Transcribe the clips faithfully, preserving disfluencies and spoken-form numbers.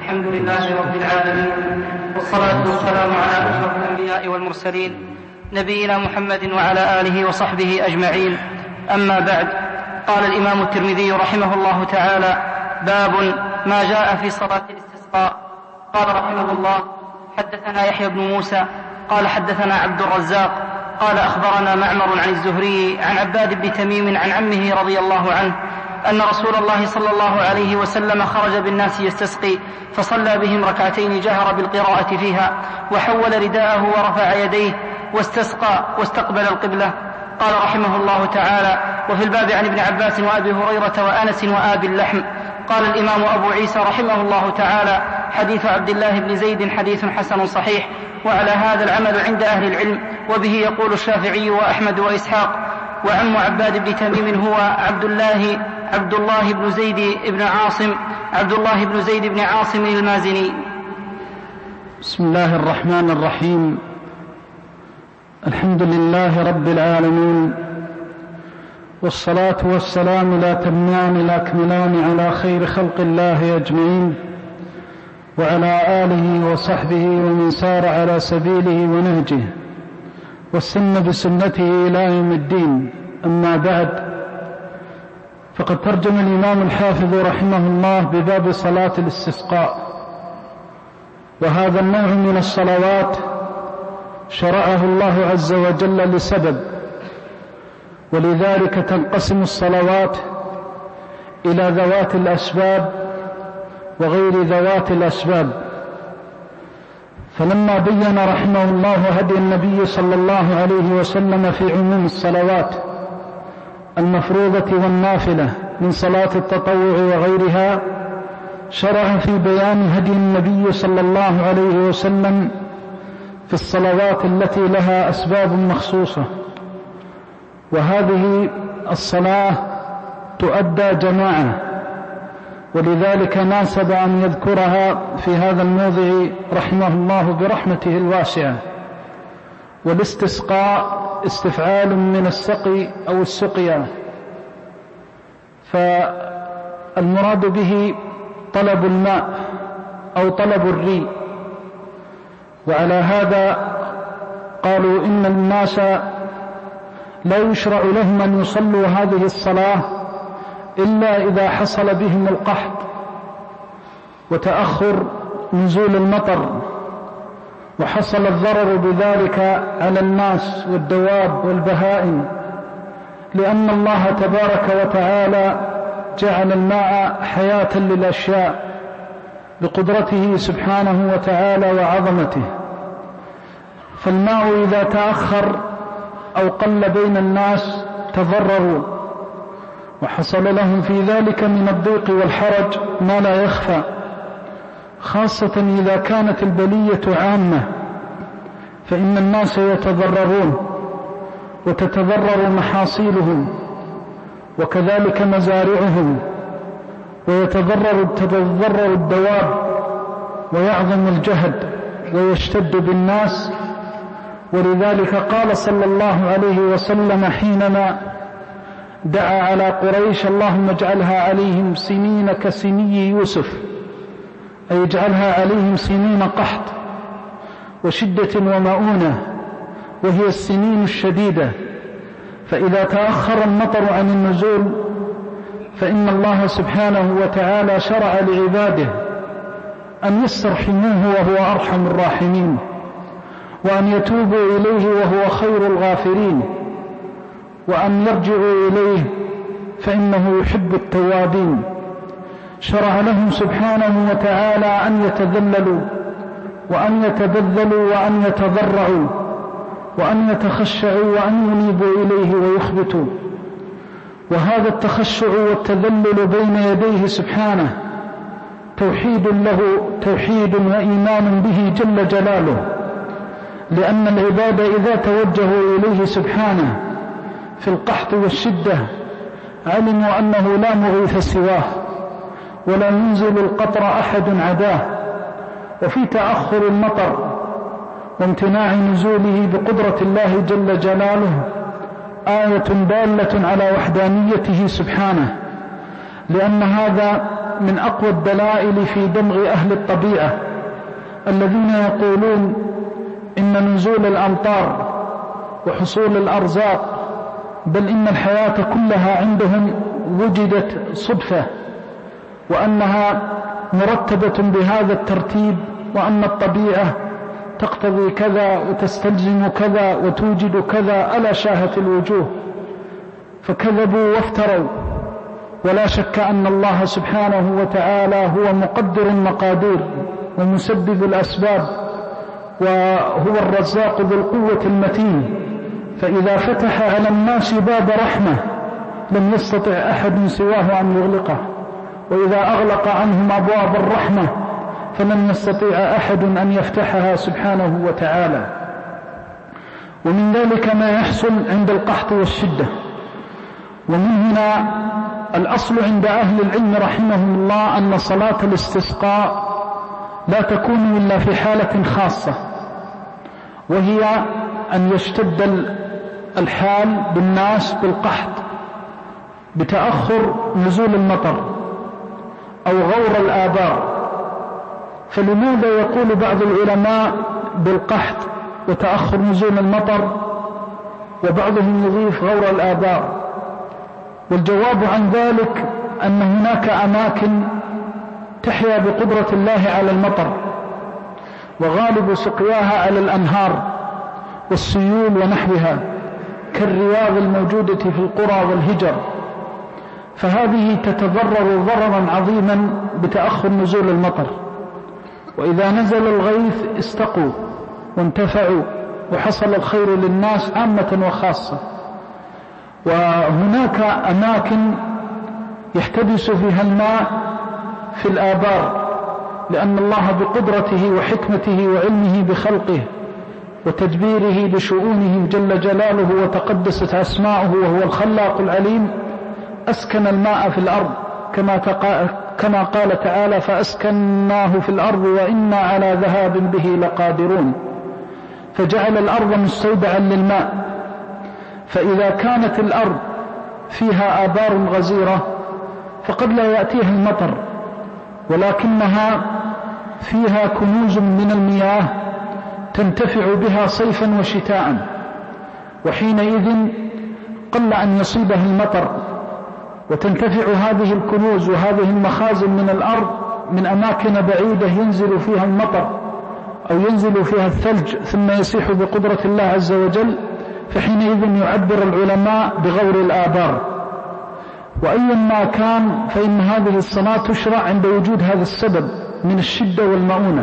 الحمد لله رب العالمين، والصلاة والسلام على أشرف الأنبياء والمرسلين نبينا محمد وعلى آله وصحبه أجمعين. أما بعد، قال الإمام الترمذي رحمه الله تعالى: باب ما جاء في صلاة الاستسقاء. قال رحمه الله: حدثنا يحيى بن موسى قال حدثنا عبد الرزاق قال أخبرنا معمر عن الزهري عن عباد بن تميم عن عمه رضي الله عنه أن رسول الله صلى الله عليه وسلم خرج بالناس يستسقي، فصلى بهم ركعتين جهر بالقراءة فيها، وحول رداءه ورفع يديه واستسقى واستقبل القبلة. قال رحمه الله تعالى: وفي الباب عن ابن عباس وأبي هريرة وأنس وآبي اللحم. قال الإمام أبو عيسى رحمه الله تعالى: حديث عبد الله بن زيد حديث حسن صحيح، وعلى هذا العمل عند أهل العلم، وبه يقول الشافعي وأحمد وإسحاق. وعم عباد بن تميم هو عبد الله عبد الله بن زيد بن عاصم عبد الله بن زيد بن عاصم المازني. بسم الله الرحمن الرحيم. الحمد لله رب العالمين، والصلاة والسلام لا تمان الأكملان على خير خلق الله أجمعين، وعلى آله وصحبه ومن سار على سبيله ونهجه والسن بسنته إلى يوم الدين. أما بعد، فقد ترجم الإمام الحافظ رحمه الله بباب صلاة الاستسقاء، وهذا النوع من الصلوات شرعه الله عز وجل لسبب، ولذلك تنقسم الصلوات إلى ذوات الأسباب وغير ذوات الأسباب. فلما بين رحمه الله هدي النبي صلى الله عليه وسلم في عموم الصلوات المفروضة والنافلة من صلاة التطوع وغيرها، شرع في بيان هدي النبي صلى الله عليه وسلم في الصلوات التي لها أسباب مخصوصة، وهذه الصلاة تؤدى جماعة، ولذلك ناسب أن يذكرها في هذا الموضع رحمه الله برحمته الواسعة. والاستسقاء استفعال من السقي أو السقيا، فالمراد به طلب الماء أو طلب الري. وعلى هذا قالوا إن الناس لا يشرع لهم أن يصلوا هذه الصلاة إلا إذا حصل بهم القحط وتأخر نزول المطر، وحصل الضرر بذلك على الناس والدواب والبهائم، لأن الله تبارك وتعالى جعل الماء حياة للأشياء بقدرته سبحانه وتعالى وعظمته. فالماء إذا تأخر أو قل بين الناس تضرروا، وحصل لهم في ذلك من الضيق والحرج ما لا يخفى، خاصة إذا كانت البلية عامة، فإن الناس يتضررون وتتضرر محاصيلهم وكذلك مزارعهم، ويتضرر تتضرر الدواب ويعظم الجهد ويشتد بالناس. ولذلك قال صلى الله عليه وسلم حينما دعا على قريش: اللهم اجعلها عليهم سنين كسني يوسف، أي اجعلها عليهم سنين قحط وشدة ومؤونة، وهي السنين الشديدة. فإذا تأخر المطر عن النزول فإن الله سبحانه وتعالى شرع لعباده أن يسترحموه وهو أرحم الراحمين، وأن يتوبوا إليه وهو خير الغافرين، وأن يرجعوا إليه فإنه يحب التوابين. شرع لهم سبحانه وتعالى أن يتذللوا وأن يتبذلوا وأن يتضرعوا وأن يتخشعوا وأن ينيبوا إليه ويخبتوا. وهذا التخشع والتذلل بين يديه سبحانه توحيد له، توحيد وإيمان به جل جلاله، لأن العباد إذا توجهوا إليه سبحانه في القحط والشدة علموا أنه لا مغيث سواه، ولا ينزل القطر أحد عداه. وفي تأخر المطر وامتناع نزوله بقدرة الله جل جلاله آية دالة على وحدانيته سبحانه، لأن هذا من أقوى الدلائل في دمغ أهل الطبيعة الذين يقولون إن نزول الأمطار وحصول الأرزاق بل إن الحياة كلها عندهم وجدت صدفة، وأنها مرتبة بهذا الترتيب، وأن الطبيعة تقتضي كذا وتستلزم كذا وتوجد كذا، ألا شاهت الوجوه. فكذبوا وافتروا. ولا شك أن الله سبحانه وتعالى هو مقدر المقادير ومسبب الأسباب، وهو الرزاق ذو القوة المتين. فإذا فتح على الناس باب رحمة لم يستطع أحد سواه أن يغلقه، وإذا أغلق عنهم أبواب الرحمة فلن يستطيع أحد أن يفتحها سبحانه وتعالى. ومن ذلك ما يحصل عند القحط والشدة. ومن هنا الأصل عند أهل العلم رحمهم الله أن صلاة الاستسقاء لا تكون إلا في حالة خاصة، وهي أن يشتد الحال بالناس بالقحط بتأخر نزول المطر أو غور الآبار. فلماذا يقول بعض العلماء بالقحط وتأخر نزول المطر، وبعضهم يضيف غور الآبار؟ والجواب عن ذلك أن هناك أماكن تحيا بقدرة الله على المطر، وغالب سقياها على الأنهار والسيول ونحوها كالرياض الموجودة في القرى والهجر، فهذه تتضرر ضررا عظيما بتأخر نزول المطر. وإذا نزل الغيث استقوا وانتفعوا وحصل الخير للناس عامة وخاصة. وهناك أماكن يحتبس فيها الماء في الآبار، لأن الله بقدرته وحكمته وعلمه بخلقه وتدبيره لشؤونه جل جلاله وتقدست أسماؤه وهو الخلاق العليم أسكن الماء في الأرض، كما, كما قال تعالى: فأسكناه في الأرض وإنا على ذهاب به لقادرون. فجعل الأرض مستودعا للماء. فإذا كانت الأرض فيها آبار غزيرة فقد لا يأتيها المطر، ولكنها فيها كنوز من المياه تنتفع بها صيفا وشتاء، وحينئذ قل أن يصيبها المطر. وتنتفع هذه الكنوز وهذه المخازن من الأرض من أماكن بعيدة ينزل فيها المطر أو ينزل فيها الثلج ثم يسيح بقدرة الله عز وجل، فحينئذ يعبر العلماء بغور الآبار. وأيا ما كان فإن هذه الصلاة تشرع عند وجود هذا السبب من الشدة والمؤونة.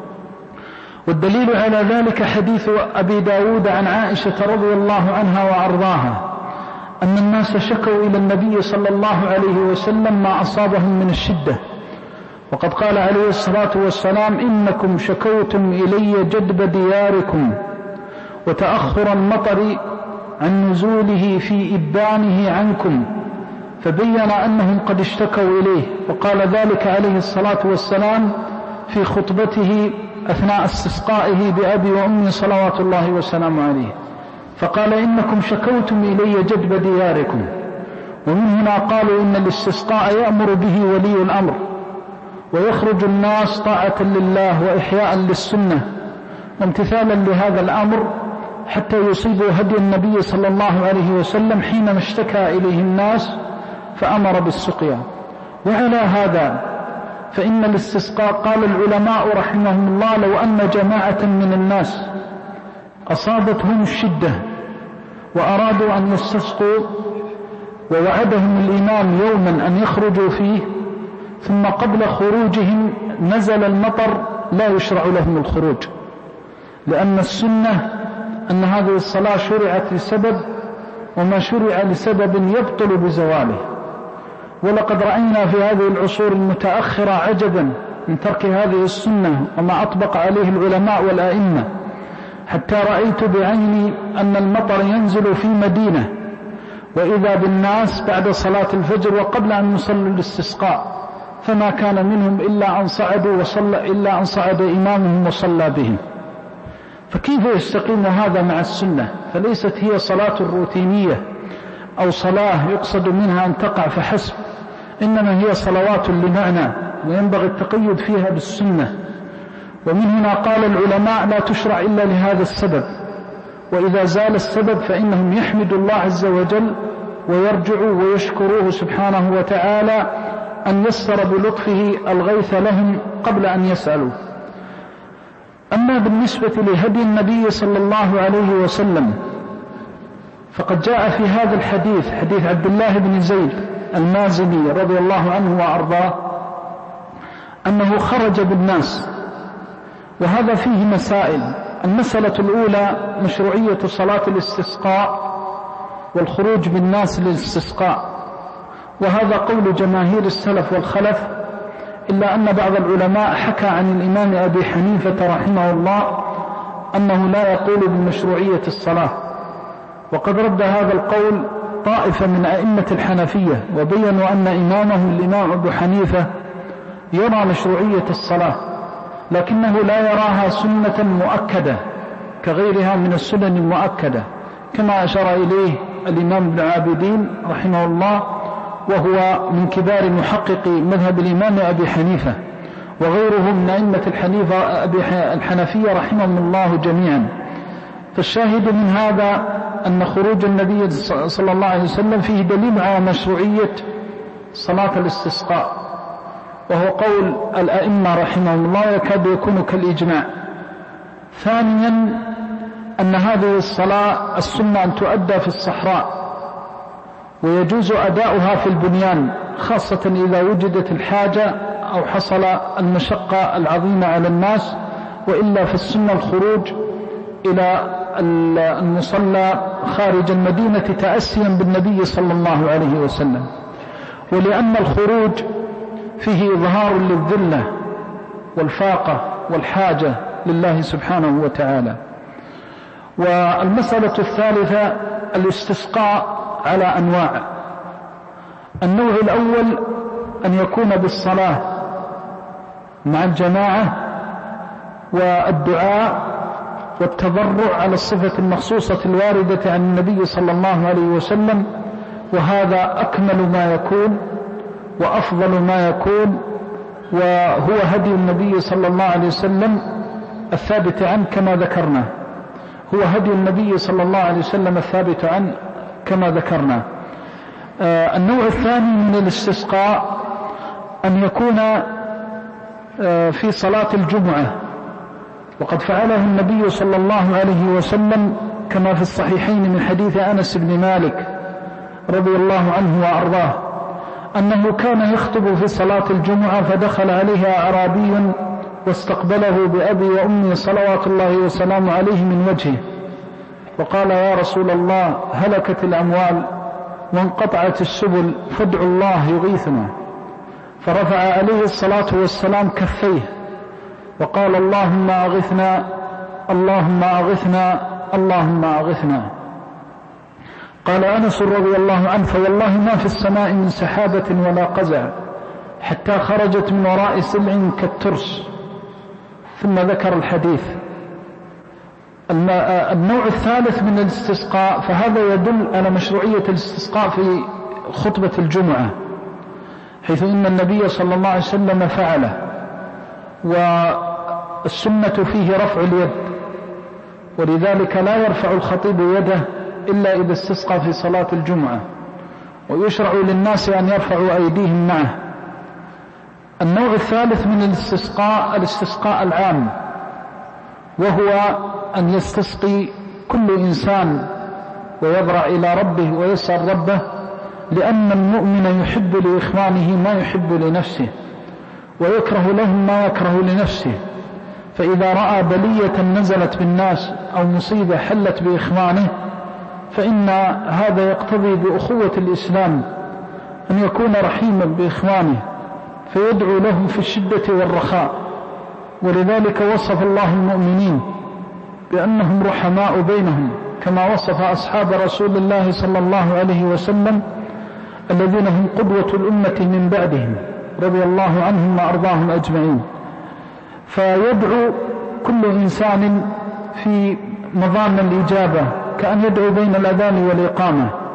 والدليل على ذلك حديث أبي داود عن عائشة رضي الله عنها وأرضاها أن الناس شكوا إلى النبي صلى الله عليه وسلم ما أصابهم من الشدة، وقد قال عليه الصلاة والسلام: إنكم شكوتم إلي جدب دياركم وتأخر المطر عن نزوله في إبانه عنكم، فبين أنهم قد اشتكوا إليه. وقال ذلك عليه الصلاة والسلام في خطبته أثناء استسقائه بأبي وأمي صلوات الله وسلامه عليه، فقال: إنكم شكوتم إلي جدب دياركم. ومن هنا قالوا إن الاستسقاء يأمر به ولي الأمر، ويخرج الناس طاعة لله وإحياء للسنة وامتثالا لهذا الأمر حتى يصيبوا هدي النبي صلى الله عليه وسلم حينما اشتكى إليه الناس فأمر بالسقيا. وعلى هذا فإن الاستسقاء قال العلماء رحمهم الله: لو أن جماعة من الناس أصابتهم الشدة وأرادوا أن يستسقوا ووعدهم الإمام يوما أن يخرجوا فيه، ثم قبل خروجهم نزل المطر، لا يشرع لهم الخروج، لأن السنة أن هذه الصلاة شرعت لسبب، وما شرع لسبب يبطل بزواله. ولقد رأينا في هذه العصور المتأخرة عجبا من ترك هذه السنة وما أطبق عليه العلماء والأئمة، حتى رأيت بعيني أن المطر ينزل في مدينة وإذا بالناس بعد صلاة الفجر وقبل أن يصلوا الاستسقاء، فما كان منهم إلا أن صعدوا وصلى إلا أن صعد إمامهم وصلى بهم. فكيف يستقيم هذا مع السنة؟ فليست هي صلاة روتينية أو صلاة يقصد منها أن تقع فحسب، إنما هي صلوات لمعنى وينبغي التقيد فيها بالسنة. ومن هنا قال العلماء لا تشرع إلا لهذا السبب، وإذا زال السبب فإنهم يحمدوا الله عز وجل ويرجعوا ويشكروه سبحانه وتعالى أن يسر بلطفه الغيث لهم قبل أن يسألوا. أما بالنسبة لهدي النبي صلى الله عليه وسلم فقد جاء في هذا الحديث، حديث عبد الله بن زيد المازني رضي الله عنه وأرضاه، أنه خرج بالناس، وهذا فيه مسائل. المسألة الأولى مشروعية صلاة الاستسقاء والخروج بالناس للاستسقاء، وهذا قول جماهير السلف والخلف، إلا أن بعض العلماء حكى عن الإمام أبي حنيفة رحمه الله أنه لا يقول بمشروعية الصلاة، وقد رد هذا القول طائفة من أئمة الحنفية وبينوا أن إمامه الإمام أبو حنيفة يرى مشروعية الصلاة، لكنه لا يراها سنة مؤكدة كغيرها من السنن المؤكدة، كما أشار إليه الإمام ابن عابدين رحمه الله، وهو من كبار محققي مذهب الإمام أبي حنيفة، وغيره من أئمة الحنيفة الحنفية رحمهم الله جميعا. فالشاهد من هذا أن خروج النبي صلى الله عليه وسلم فيه دليل على مشروعية صلاة الاستسقاء، وهو قول الأئمة رحمهم الله يكاد يكون كالإجماع. ثانيا أن هذه الصلاة السنة أن تؤدى في الصحراء، ويجوز أداؤها في البنيان، خاصة إذا وجدت الحاجة أو حصل المشقة العظيمة على الناس، وإلا في السنة الخروج إلى المصلى خارج المدينة تأسيا بالنبي صلى الله عليه وسلم. ولأن الخروج فيه إظهار للذلة والفاقة والحاجة لله سبحانه وتعالى. والمسألة الثالثة الاستسقاء على أنواع. النوع الأول أن يكون بالصلاة مع الجماعة والدعاء والتضرع على الصفة المخصوصة الواردة عن النبي صلى الله عليه وسلم، وهذا أكمل ما يكون وأفضل ما يكون، وهو هدي النبي صلى الله عليه وسلم الثابت عنه كما ذكرنا، هو هدي النبي صلى الله عليه وسلم الثابت عنه كما ذكرنا. آه النوع الثاني من الاستسقاء أن يكون آه في صلاة الجمعة، وقد فعله النبي صلى الله عليه وسلم كما في الصحيحين من حديث أنس بن مالك رضي الله عنه وأرضاه، أنه كان يخطب في صلاة الجمعة فدخل عليها أعرابي واستقبله بأبي وأمي صلوات الله وسلامه عليه من وجهه، وقال: يا رسول الله، هلكت الأموال وانقطعت السبل، فادعوا الله يغيثنا. فرفع عليه الصلاة والسلام كفيه وقال: اللهم أغثنا، اللهم أغثنا، اللهم أغثنا. قال أنس رضي الله عنه: فوالله ما في السماء من سحابة ولا قزع حتى خرجت من وراء سلع كالترس. ثم ذكر الحديث. النوع الثالث من الاستسقاء، فهذا يدل على مشروعية الاستسقاء في خطبة الجمعة، حيث إن النبي صلى الله عليه وسلم فعله، والسنة فيه رفع اليد، ولذلك لا يرفع الخطيب يده إلا إذا استسقى في صلاة الجمعة، ويشرع للناس أن يرفعوا أيديهم معه. النوع الثالث من الاستسقاء الاستسقاء العام، وهو أن يستسقي كل إنسان ويضرع إلى ربه ويسأل ربه، لأن المؤمن يحب لإخوانه ما يحب لنفسه، ويكره لهم ما يكره لنفسه. فإذا رأى بلية نزلت بالناس أو مصيبة حلت بإخوانه، فإن هذا يقتضي بأخوة الإسلام أن يكون رحيما بإخوانه، فيدعو لهم في الشدة والرخاء. ولذلك وصف الله المؤمنين بأنهم رحماء بينهم، كما وصف أصحاب رسول الله صلى الله عليه وسلم الذين هم قدوة الأمة من بعدهم رضي الله عنهم وأرضاهم أجمعين. فيدعو كل إنسان في مظان الإجابة، كأن يدعو بين الأذان والإقامة،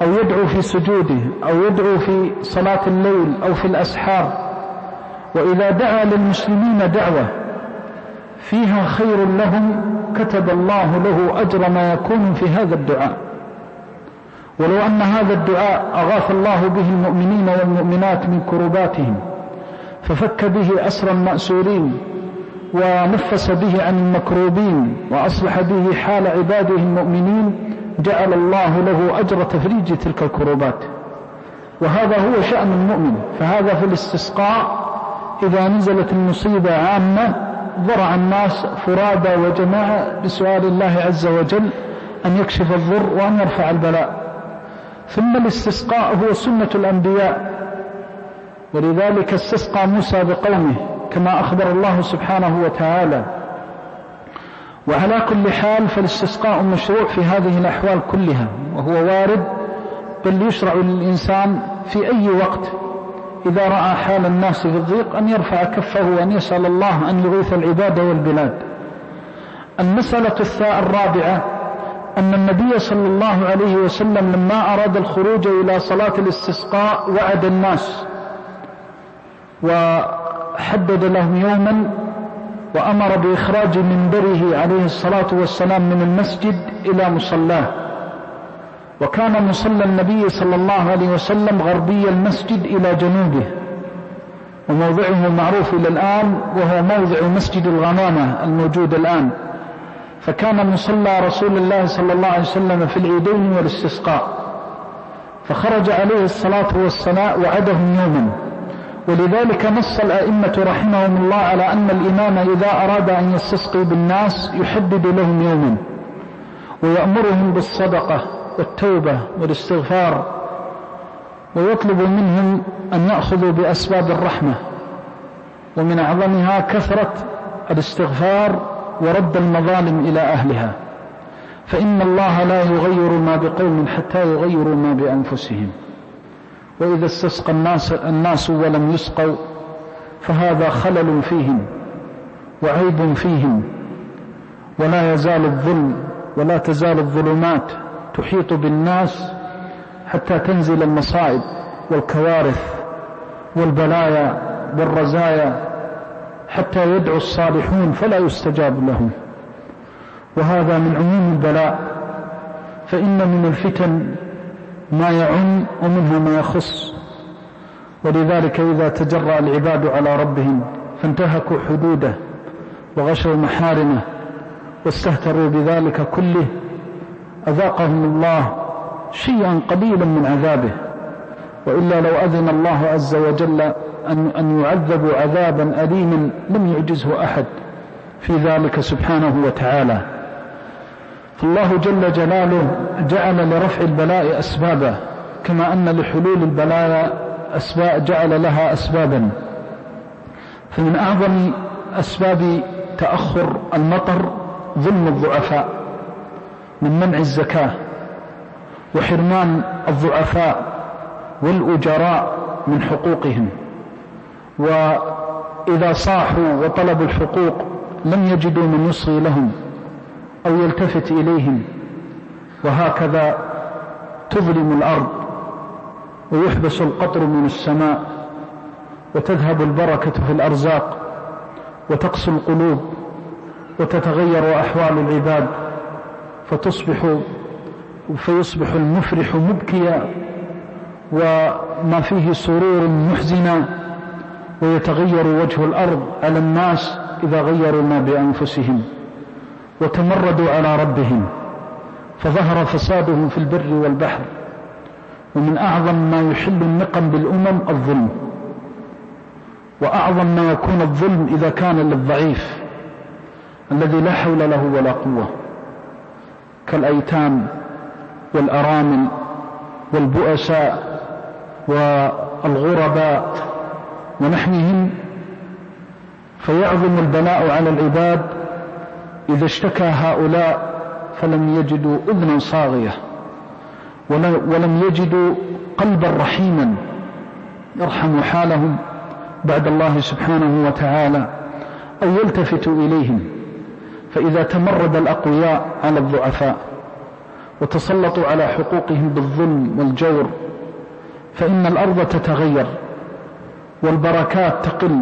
أو يدعو في سجوده أو يدعو في صلاة الليل أو في الأسحار، وإذا دعا للمسلمين دعوة فيها خير لهم كتب الله له أجر ما يكون في هذا الدعاء. ولو أن هذا الدعاء أغاث الله به المؤمنين والمؤمنات من كرباتهم، ففك به أسر المأسورين، ونفس به عن المكروبين، وأصلح به حال عباده المؤمنين، جعل الله له أجر تفريج تلك الكربات. وهذا هو شأن المؤمن. فهذا في الاستسقاء إذا نزلت المصيبة عامة ضرع الناس فرادى وجماعة بسؤال الله عز وجل أن يكشف الضر وأن يرفع البلاء. ثم الاستسقاء هو سنة الأنبياء، ولذلك استسقى موسى بقومه كما أخبر الله سبحانه وتعالى. وعلى كل حال فالاستسقاء مشروع في هذه الأحوال كلها، وهو وارد، بل يشرع للإنسان في أي وقت إذا رأى حال الناس في الضيق أن يرفع كفه وأن يسأل الله أن يغيث العباد والبلاد. المسألة الرابعة أن النبي صلى الله عليه وسلم لما أراد الخروج إلى صلاة الاستسقاء وعد الناس وحدد لهم يوما، وأمر بإخراج منبره عليه الصلاة والسلام من المسجد إلى مصلاه. وكان مصلى النبي صلى الله عليه وسلم غربي المسجد إلى جنوبه، وموضعه معروف إلى الآن، وهو موضع مسجد الغمامة الموجود الآن. فكان مصلى رسول الله صلى الله عليه وسلم في العيدين والاستسقاء، فخرج عليه الصلاة والسلام وعدهم يوما. ولذلك نص الأئمة رحمهم الله على أن الإمام إذا أراد أن يستسقي بالناس يحدد لهم يوما، ويأمرهم بالصدقة والتوبة والاستغفار، ويطلب منهم أن يأخذوا بأسباب الرحمة، ومن أعظمها كثرة الاستغفار ورد المظالم إلى أهلها، فإن الله لا يغير ما بقوم حتى يغيروا ما بأنفسهم. وإذا استسقى الناس, الناس ولم يسقوا فهذا خلل فيهم وعيب فيهم، ولا يزال الظلم ولا تزال الظلمات تحيط بالناس حتى تنزل المصائب والكوارث والبلايا والرزايا، حتى يدعو الصالحون فلا يستجاب لهم. وهذا من عموم البلاء، فإن من الفتن ما يعم ومنها ما يخص. ولذلك إذا تجرأ العباد على ربهم فانتهكوا حدوده وغشوا محارمه واستهتروا بذلك كله، أذاقهم الله شيئا قليلا من عذابه. وإلا لو أذن الله عز وجل أن يعذبوا عذابا أليما لم يعجزه أحد في ذلك سبحانه وتعالى. فالله جل جلاله جعل لرفع البلاء أسبابا، كما أن لحلول البلايا أسباب جعل لها أسبابا. فمن أعظم أسباب تأخر المطر ظلم الضعفاء من منع الزكاة، وحرمان الضعفاء والأجراء من حقوقهم. وإذا صاحوا وطلبوا الحقوق لم يجدوا من يصغي لهم أو يلتفت إليهم، وهكذا تظلم الأرض ويحبس القطر من السماء، وتذهب البركة في الأرزاق، وتقسو القلوب، وتتغير أحوال العباد، فتصبح فيصبح المفرح مبكيا وما فيه سرور محزنا، ويتغير وجه الأرض على الناس إذا غيروا ما بأنفسهم وتمردوا على ربهم، فظهر فسادهم في البر والبحر. ومن أعظم ما يحل النقم بالأمم الظلم، وأعظم ما يكون الظلم إذا كان للضعيف الذي لا حول له ولا قوة، كالأيتام والأرامل والبؤساء والغرباء ونحنهم. فيعظم البلاء على العباد إذا اشتكى هؤلاء فلم يجدوا أذنا صاغية، ولم يجدوا قلبا رحيما يرحم حالهم بعد الله سبحانه وتعالى، أو يلتفتوا إليهم. فإذا تمرد الأقوياء على الضعفاء وتسلطوا على حقوقهم بالظلم والجور، فإن الأرض تتغير والبركات تقل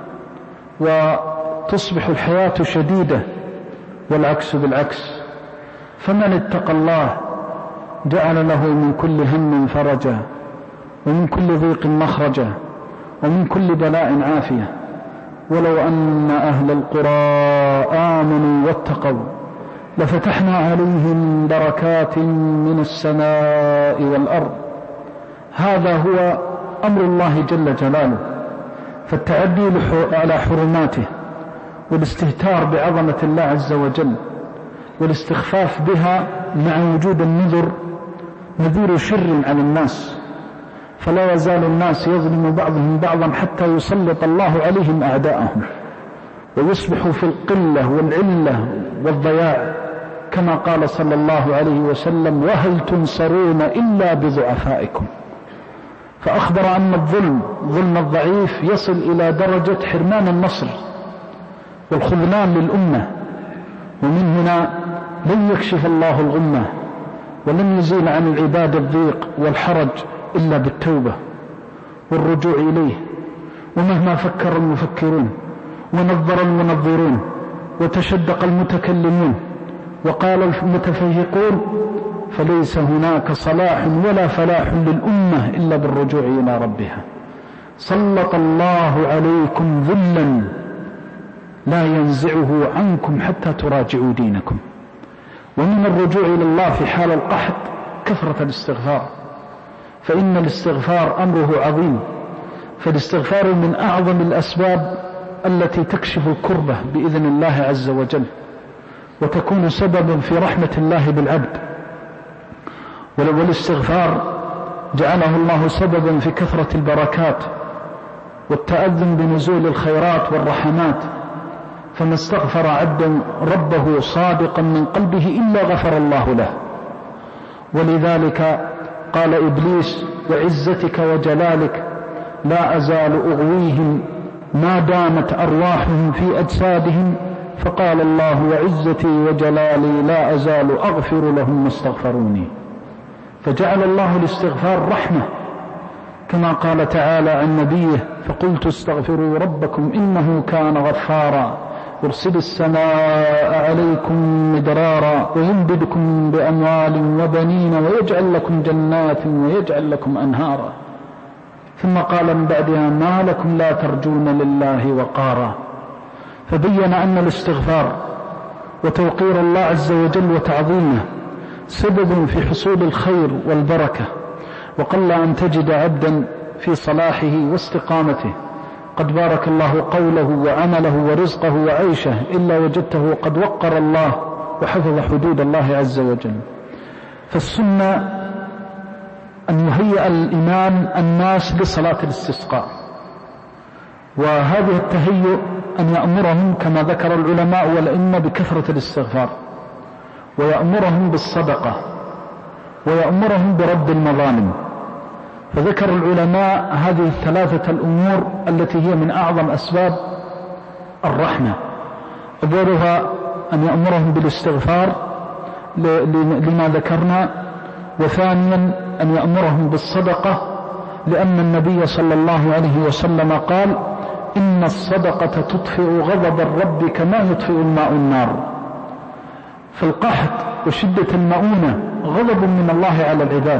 وتصبح الحياة شديدة، والعكس بالعكس. فمن اتقى الله جعل له من كل هم فرجا، ومن كل ضيق مخرجا، ومن كل بلاء عافية. ولو أن أهل القرى آمنوا واتقوا لفتحنا عليهم بركات من السماء والأرض. هذا هو أمر الله جل جلاله، فالتعدي على حرماته والاستهتار بعظمة الله عز وجل والاستخفاف بها مع وجود النذر نذير شر على الناس، فلا يزال الناس يظلم بعضهم بعضا حتى يسلط الله عليهم أعداءهم ويصبحوا في القلة والعلة والضياع، كما قال صلى الله عليه وسلم: وهل تنصرون إلا بضعفائكم. فأخبر أن الظلم ظلم الضعيف يصل إلى درجة حرمان النصر والخذلان للأمة، ومن هنا لن يكشف الله الغمة ولن يزيل عن العباد الضيق والحرج إلا بالتوبة والرجوع إليه. ومهما فكر المفكرون ونظر المنظرون وتشدق المتكلمون وقال المتفيقون، فليس هناك صلاح ولا فلاح للأمة إلا بالرجوع إلى ربها. سلط الله عليكم ذلا لا ينزعه عنكم حتى تراجعوا دينكم. ومن الرجوع إلى الله في حال القحط كثرة الاستغفار، فإن الاستغفار أمره عظيم، فالاستغفار من أعظم الأسباب التي تكشف الكربة بإذن الله عز وجل، وتكون سببا في رحمة الله بالعبد. والاستغفار جعله الله سببا في كثرة البركات والتأذن بنزول الخيرات والرحمات، فما استغفر عبد ربه صادقا من قلبه إلا غفر الله له. ولذلك قال إبليس: وعزتك وجلالك لا أزال أغويهم ما دامت أرواحهم في أجسادهم، فقال الله: وعزتي وجلالي لا أزال أغفر لهم ما استغفروني. فجعل الله الاستغفار رحمة، كما قال تعالى عن نبيه: فقلت استغفروا ربكم إنه كان غفارا يرسل السماء عليكم مدرارا ويمددكم بأموال وبنين ويجعل لكم جنات ويجعل لكم أنهارا. ثم قال من بعدها: ما لكم لا ترجون لله وقارا. فبين أن الاستغفار وتوقير الله عز وجل وتعظيمه سبب في حصول الخير والبركة، وقل أن تجد عبدا في صلاحه واستقامته قد بارك الله قوله وعمله ورزقه وعيشه إلا وجدته قد وقر الله وحفظ حدود الله عز وجل. فالسنة أن يهيئ الإمام الناس لصلاة الاستسقاء، وهذه التهيئ أن يأمرهم كما ذكر العلماء والأئمة بكثرة الاستغفار، ويأمرهم بالصدقة، ويأمرهم برد المظالم. فذكر العلماء هذه الثلاثة الأمور التي هي من أعظم أسباب الرحمة. أولها أن يأمرهم بالاستغفار لما ذكرنا، وثانيا أن يأمرهم بالصدقة لأن النبي صلى الله عليه وسلم قال: إن الصدقة تطفئ غضب الرب كما يطفئ الماء النار. فالقحط وشدة المؤونة غضب من الله على العباد،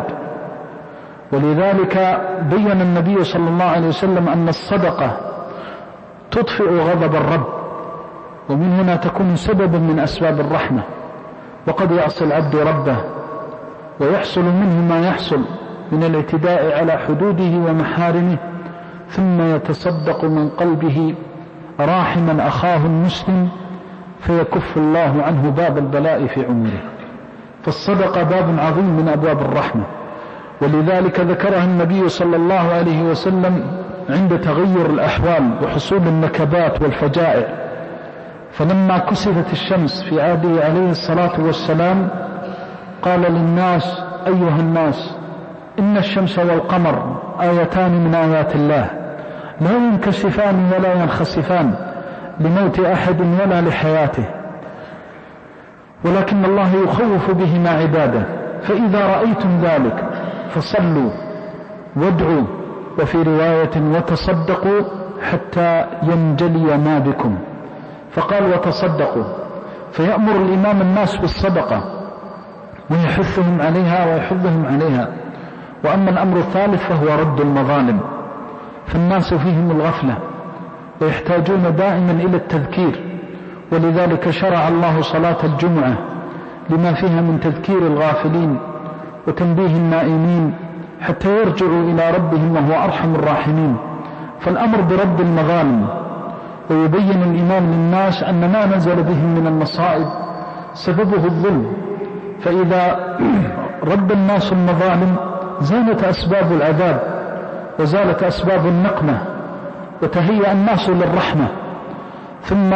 ولذلك بين النبي صلى الله عليه وسلم أن الصدقة تطفئ غضب الرب، ومن هنا تكون سببا من أسباب الرحمة. وقد يعصي العبد ربه ويحصل منه ما يحصل من الاعتداء على حدوده ومحارمه، ثم يتصدق من قلبه راحما أخاه المسلم فيكف الله عنه باب البلاء في عمره. فالصدقة باب عظيم من أبواب الرحمة، ولذلك ذكرها النبي صلى الله عليه وسلم عند تغير الأحوال وحصول النكبات والفجائع. فلما كسفت الشمس في عهده عليه الصلاة والسلام قال للناس: أيها الناس، إن الشمس والقمر آيتان من آيات الله لا ينكسفان ولا ينخسفان لموت أحد ولا لحياته، ولكن الله يخوف بهما عباده فإذا رأيتم ذلك فصلوا وادعوا، وفي رواية وتصدقوا حتى ينجلي ما بكم. فقال وتصدقوا، فيأمر الإمام الناس بالصدقة ويحثهم عليها ويحضهم عليها. وأما الأمر الثالث فهو رد المظالم، فالناس فيهم الغفلة ويحتاجون دائما إلى التذكير، ولذلك شرع الله صلاة الجمعة لما فيها من تذكير الغافلين وتنبيه النائمين حتى يرجعوا إلى ربهم وهو أرحم الراحمين. فالأمر برد المظالم، ويبين الإمام للناس أن ما نزل بهم من المصائب سببه الظلم، فإذا رد الناس المظالم زالت أسباب العذاب وزالت أسباب النقمة وتهيأ الناس للرحمة. ثم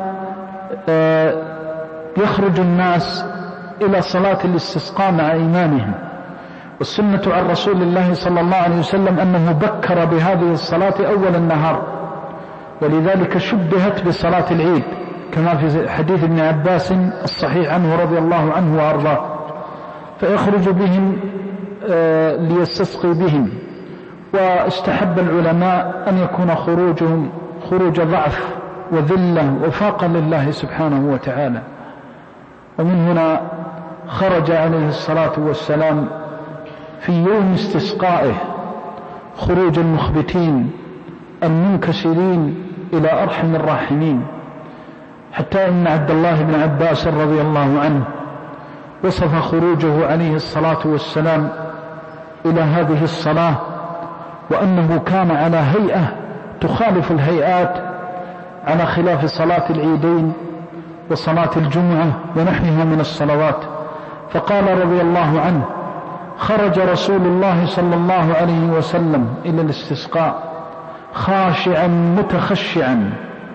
يخرج الناس إلى صلاة الاستسقاء مع إمامهم. والسنة عن رسول الله صلى الله عليه وسلم أنه بكر بهذه الصلاة أول النهار، ولذلك شبهت بصلاة العيد كما في حديث ابن عباس الصحيح عنه رضي الله عنه وأرضاه. فيخرج بهم ليستسقي بهم. واستحب العلماء أن يكون خروجهم خروج ضعف وذلة وفاقا لله سبحانه وتعالى. ومن هنا خرج عليه الصلاة والسلام في يوم استسقائه خروج المخبتين المنكسرين إلى أرحم الراحمين، حتى إن عبد الله بن عباس رضي الله عنه وصف خروجه عليه الصلاة والسلام إلى هذه الصلاة وأنه كان على هيئة تخالف الهيئات، على خلاف صلاة العيدين وصلاة الجمعة ونحنها من الصلوات. فقال رضي الله عنه: خرج رسول الله صلى الله عليه وسلم إلى الاستسقاء خاشعا متخشعا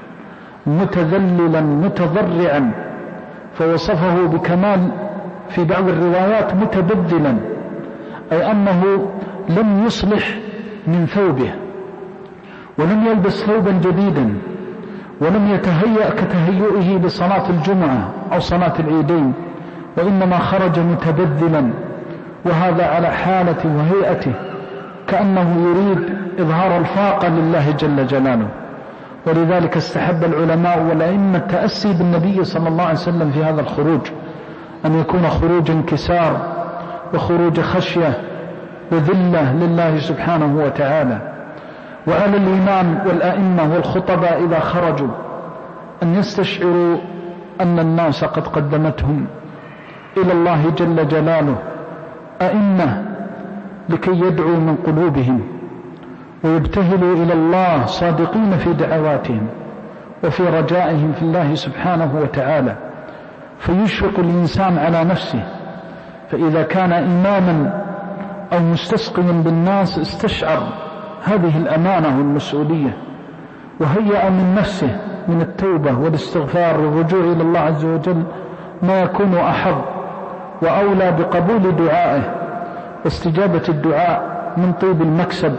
متذللا متضرعا، فوصفه بكمال في بعض الروايات متبذلا، أي أنه لم يصلح من ثوبه ولم يلبس ثوبا جديدا ولم يتهيأ كتهيئه لصلاة الجمعة أو صلاة العيدين، وإنما خرج متبذلا، وهذا على حالته وهيئته كأنه يريد إظهار الفاقة لله جل جلاله. ولذلك استحب العلماء والأئمة التأسي بالنبي صلى الله عليه وسلم في هذا الخروج، أن يكون خروج انكسار وخروج خشية وذلة لله سبحانه وتعالى. وعلى الإمام والأئمة والخطباء إذا خرجوا أن يستشعروا أن الناس قد قدمتهم إلى الله جل جلاله أئمة لكي يدعوا من قلوبهم ويبتهلوا إلى الله صادقين في دعواتهم وفي رجائهم في الله سبحانه وتعالى، فيشفق الإنسان على نفسه. فإذا كان إماما أو مستسقيا بالناس استشعر هذه الأمانة والمسؤولية، وهيأ من نفسه من التوبة والاستغفار والرجوع إلى الله عز وجل ما يكون أحظ وأولى بقبول دعائه واستجابة الدعاء من طيب المكسب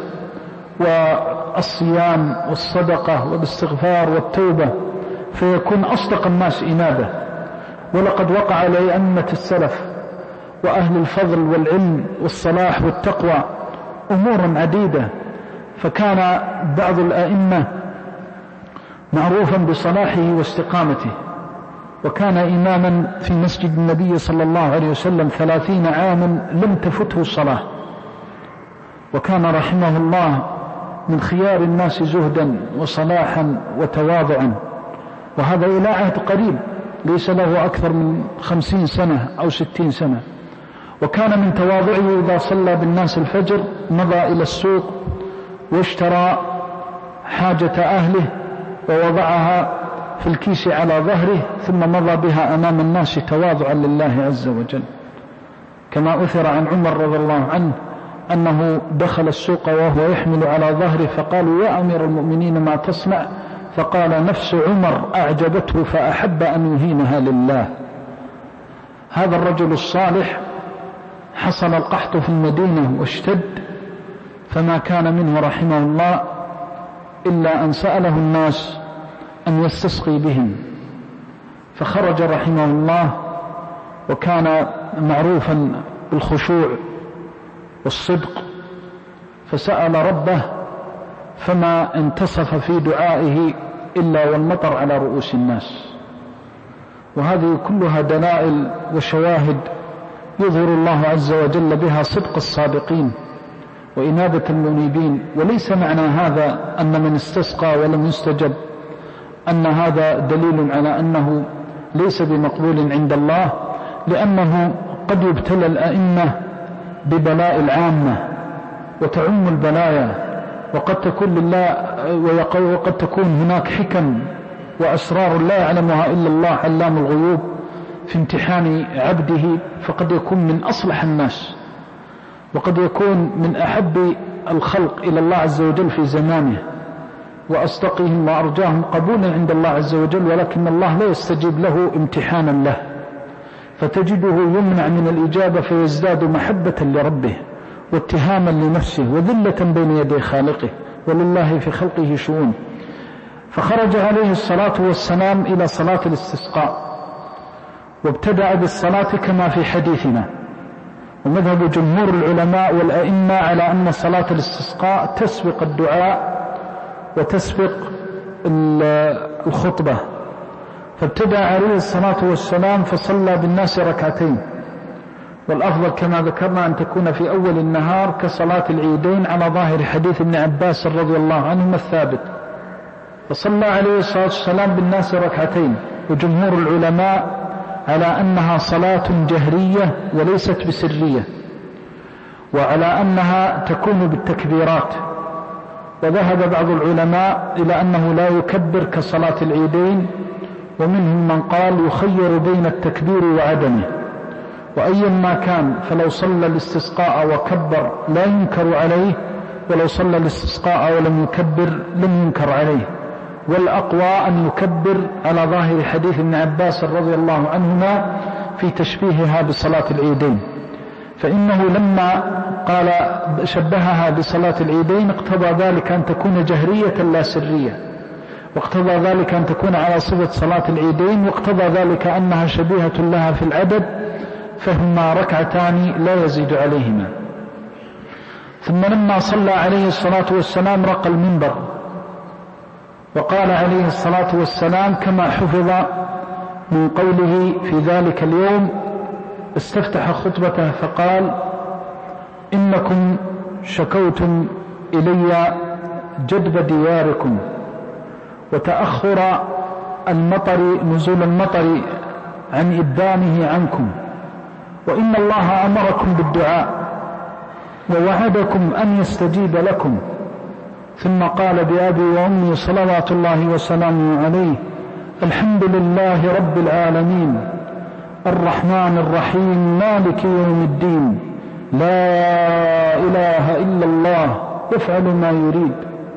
والصيام والصدقة والاستغفار والتوبة، فيكون أصدق الناس إنابة. ولقد وقع لأئمة السلف وأهل الفضل والعلم والصلاح والتقوى أمور عديدة، فكان بعض الأئمة معروفا بصلاحه واستقامته، وكان إماما في مسجد النبي صلى الله عليه وسلم ثلاثين عاما لم تفته الصلاة، وكان رحمه الله من خيار الناس زهدا وصلاحا وتواضعا، وهذا إلى عهد قريب ليس له أكثر من خمسين سنة أو ستين سنة. وكان من تواضعه إذا صلى بالناس الفجر مضى إلى السوق واشترى حاجة أهله ووضعها في الكيس على ظهره ثم مضى بها أمام الناس تواضعا لله عز وجل، كما أثر عن عمر رضي الله عنه أنه دخل السوق وهو يحمل على ظهره فقالوا: يا أمير المؤمنين ما تصنع؟ فقال: نفس عمر أعجبته فأحب أن يهينها لله. هذا الرجل الصالح حصل القحط في المدينة واشتد، فما كان منه رحمه الله إلا أن سأله الناس أن يستسقي بهم، فخرج رحمه الله، وكان معروفا بالخشوع والصدق، فسأل ربه فما انتصف في دعائه إلا والمطر على رؤوس الناس. وهذه كلها دلائل وشواهد يظهر الله عز وجل بها صدق الصادقين وإنابة المنيبين. وليس معنى هذا أن من استسقى ولم يستجب أن هذا دليل على أنه ليس بمقبول عند الله، لأنه قد يبتلى الأئمة ببلاء العامة وتعم البلايا، وقد تكون لله وقد تكون هناك حكم وأسرار لا يعلمها إلا الله علام الغيوب في امتحان عبده، فقد يكون من أصلح الناس وقد يكون من أحب الخلق إلى الله عز وجل في زمانه وأصدقهم وأرجاهم قبولا عند الله عز وجل، ولكن الله لا يستجيب له امتحانا له، فتجده يمنع من الإجابة فيزداد محبة لربه واتهاما لنفسه وذلة بين يدي خالقه، ولله في خلقه شؤون. فخرج عليه الصلاة والسلام إلى صلاة الاستسقاء، وابتدأ بالصلاة كما في حديثنا. ومذهب جمهور العلماء والأئمة على أن صلاة الاستسقاء تسبق الدعاء وتسبق الخطبة، فابتدأ عليه الصلاة والسلام فصلى بالناس ركعتين، والأفضل كما ذكرنا أن تكون في أول النهار كصلاة العيدين على ظاهر حديث ابن عباس رضي الله عنهما الثابت. فصلى عليه الصلاة والسلام بالناس ركعتين، وجمهور العلماء على أنها صلاة جهرية وليست بسرية، وعلى أنها تكون بالتكبيرات. وذهب بعض العلماء إلى أنه لا يكبر كصلاة العيدين، ومنهم من قال يخير بين التكبير وعدمه، وأيا ما كان فلو صلى الاستسقاء وكبر لا ينكر عليه، ولو صلى الاستسقاء ولم يكبر لم ينكر عليه. والأقوى أن يكبر على ظاهر حديث ابن عباس رضي الله عنهما في تشبيهها بصلاة العيدين، فإنه لما قال شبهها بصلاة العيدين اقتضى ذلك أن تكون جهرية لا سرية، واقتضى ذلك أن تكون على صفة صلاة العيدين، واقتضى ذلك أنها شبيهة لها في العدد، فهما ركعتان لا يزيد عليهما. ثم لما صلى عليه الصلاة والسلام رقى المنبر، وقال عليه الصلاة والسلام كما حفظ من قوله في ذلك اليوم، استفتح خطبته فقال: إنكم شكوتم إلي جدب دياركم وتأخر المطر نزول المطر عن إبانه عنكم، وإن الله أمركم بالدعاء ووعدكم أن يستجيب لكم. ثم قال بأبي وأمي صلوات الله وسلامه عليه: الحمد لله رب العالمين الرحمن الرحيم مالك يوم الدين لا إله إلا الله يفعل ما يريد.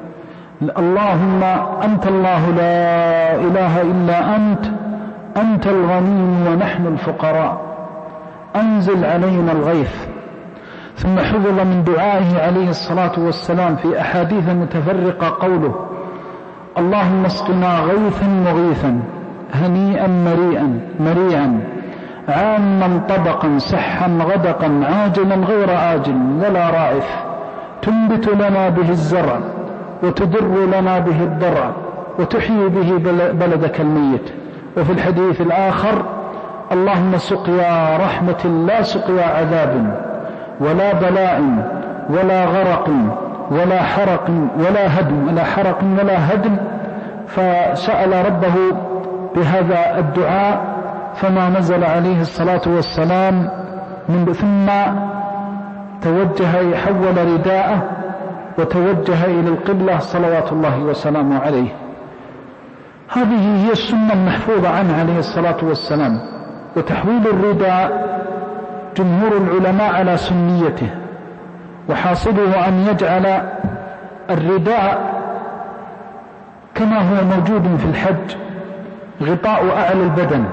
اللهم أنت الله لا إله إلا أنت أنت الغني ونحن الفقراء أنزل علينا الغيث. ثم حفظ من دعائه عليه الصلاة والسلام في أحاديث متفرقة قوله: اللهم اسقنا غيثا مغيثا هنيئا مريئا مريعا عاما طبقا سحا غدقا عاجلا غير آجل ولا رائف تنبت لنا به الزرع وتدر لنا به الضرع وتحيي به بلدك الميت. وفي الحديث الآخر: اللهم سقيا رحمة لا سقيا عذاب ولا بلاء ولا غرق ولا حرق ولا هدم ولا حرق ولا هدم. فسأل ربه بهذا الدعاء فما نزل عليه الصلاة والسلام من ثم توجه يحول رداءه وتوجه إلى القبلة صلوات الله وسلامه عليه. هذه هي السنة المحفوظة عنه عليه الصلاة والسلام. وتحويل الرداء جمهور العلماء على سنيته، وحاصله أن يجعل الرداء كما هو موجود في الحج غطاء أعلى البدن،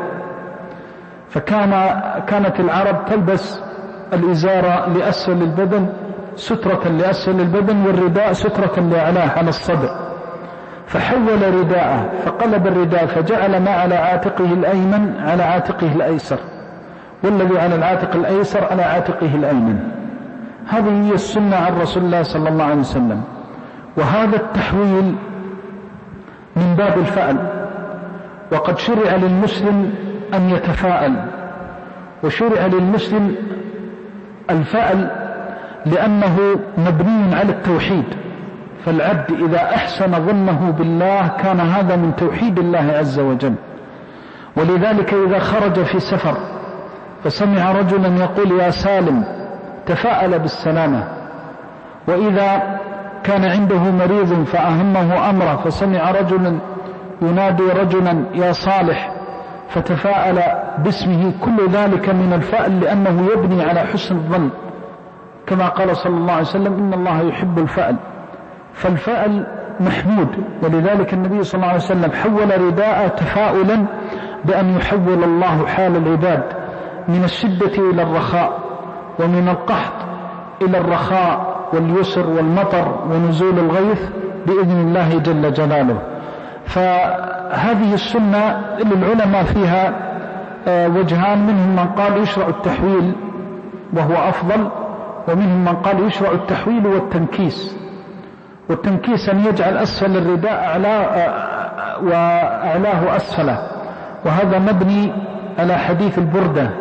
فكان كانت العرب تلبس الإزار لأسفل البدن سترة لأسفل البدن، والرداء سترة لأعلاه على الصدر، فحول رداءه فقلب الرداء فجعل ما على عاتقه الأيمن على عاتقه الأيسر، والذي على العاتق الأيسر على عاتقه الأيمن. هذه هي السنة عن رسول الله صلى الله عليه وسلم. وهذا التحويل من باب الفأل، وقد شرع للمسلم أن يتفاءل، وشرع للمسلم الفأل لأنه مبني على التوحيد، فالعبد إذا أحسن ظنه بالله كان هذا من توحيد الله عز وجل. ولذلك إذا خرج في سفر فسمع رجلا يقول يا سالم تفاءل بالسلامة، وإذا كان عنده مريض فأهمه أمره فسمع رجلا ينادي رجلا يا صالح فتفاءل باسمه، كل ذلك من الفأل لأنه يبني على حسن الظن، كما قال صلى الله عليه وسلم إن الله يحب الفأل. فالفأل محمود، ولذلك النبي صلى الله عليه وسلم حول رداء تفاؤلا بأن يحول الله حال العباد من الشدة إلى الرخاء، ومن القحط إلى الرخاء واليسر والمطر ونزول الغيث بإذن الله جل جلاله. فهذه السنة للعلماء فيها وجهان، منهم من قال يشرع التحويل وهو أفضل، ومنهم من قال يشرع التحويل والتنكيس. والتنكيس أن يجعل أسفل الرداء أعلاه وأعلاه أسفله، وهذا مبني على حديث البردة.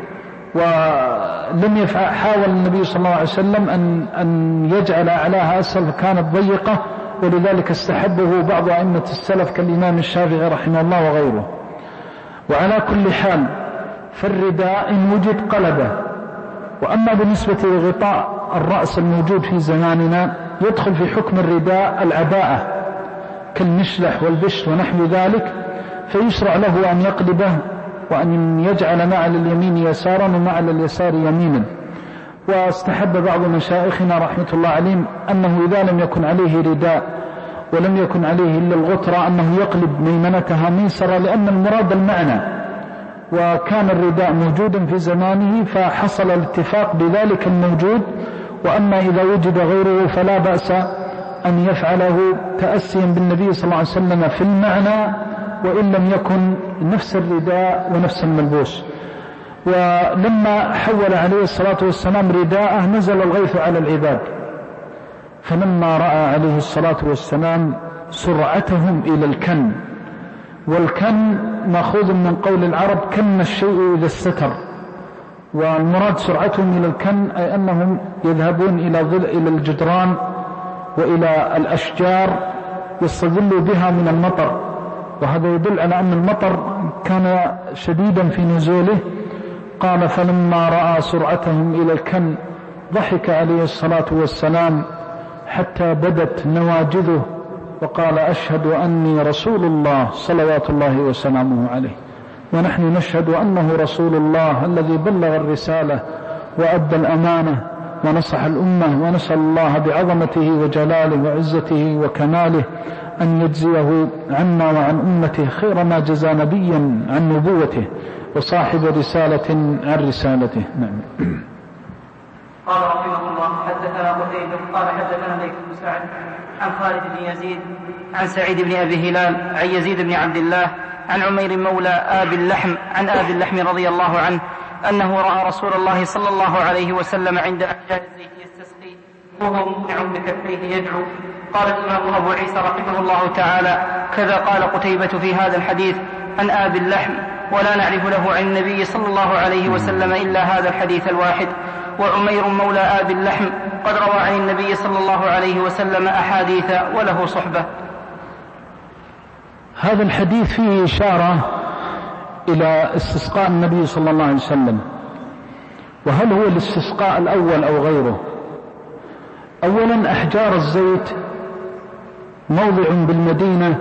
ولم يفعل حاول النبي صلى الله عليه وسلم أن, أن يجعل أعلاها أسفل فكانت ضيقة، ولذلك استحبه بعض أئمة السلف كالإمام الشافعي رحمه الله وغيره. وعلى كل حال فالرداء إن وجد قلبه. وأما بالنسبة لغطاء الرأس الموجود في زماننا يدخل في حكم الرداء العباءة كالمشلح والبشر ونحو ذلك، فيشرع له أن يقلبه وأن يجعل معل اليمين يسارا ومعل اليسار يمينا. واستحب بعض مشايخنا رحمة الله عليهم أنه إذا لم يكن عليه رداء ولم يكن عليه إلا الغترة أنه يقلب ميمنتها ميسرة، لأن المراد المعنى، وكان الرداء موجودا في زمانه فحصل الاتفاق بذلك الموجود. وأما إذا وجد غيره فلا بأس أن يفعله تأسيا بالنبي صلى الله عليه وسلم في المعنى، وإن لم يكن نفس الرداء ونفس الملبوس. ولما حول عليه الصلاة والسلام رداءه نزل الغيث على العباد، فلما رأى عليه الصلاة والسلام سرعتهم إلى الكن، والكن مأخوذ من قول العرب كن الشيء إذا استتر، والمراد سرعتهم إلى الكن أي أنهم يذهبون إلى ظل إلى الجدران وإلى الأشجار يستظلوا بها من المطر. وهذا يدل على أن المطر كان شديدا في نزوله. قال فلما رأى سرعتهم إلى الكن ضحك عليه الصلاة والسلام حتى بدت نواجذه وقال أشهد أني رسول الله صلوات الله وسلامه عليه. ونحن نشهد أنه رسول الله الذي بلغ الرسالة وأدى الأمانة ونصح الأمة، ونسأل الله بعظمته وجلاله وعزته وكماله أن يجزيه عنا وعن أمته خير ما جزى نبيا عن نبوته وصاحب رسالة عن رسالته. نعم. قال رحمه الله حدثنا قتيبة قال حدثنا ليث بن سعد عن خالد بن يزيد عن سعيد بن أبي هلال عن يزيد بن عبد الله عن عمير مولى آبي اللحم عن آبي اللحم رضي الله عنه أنه رأى رسول الله صلى الله عليه وسلم عند أحجار الزيت يستسقي وهو مقنع بكفيه يدعو. قال الإمام أبو عيسى رحمه الله تعالى كذا قال قتيبة في هذا الحديث عن آبي اللحم، ولا نعرف له عن النبي صلى الله عليه وسلم إلا هذا الحديث الواحد. وعمير مولى آبي اللحم قد روى عن النبي صلى الله عليه وسلم أحاديث وله صحبة. هذا الحديث فيه إشارة إلى استسقاء النبي صلى الله عليه وسلم. وهل هو الاستسقاء الأول أو غيره؟ أولا أحجار الزيت موضع بالمدينة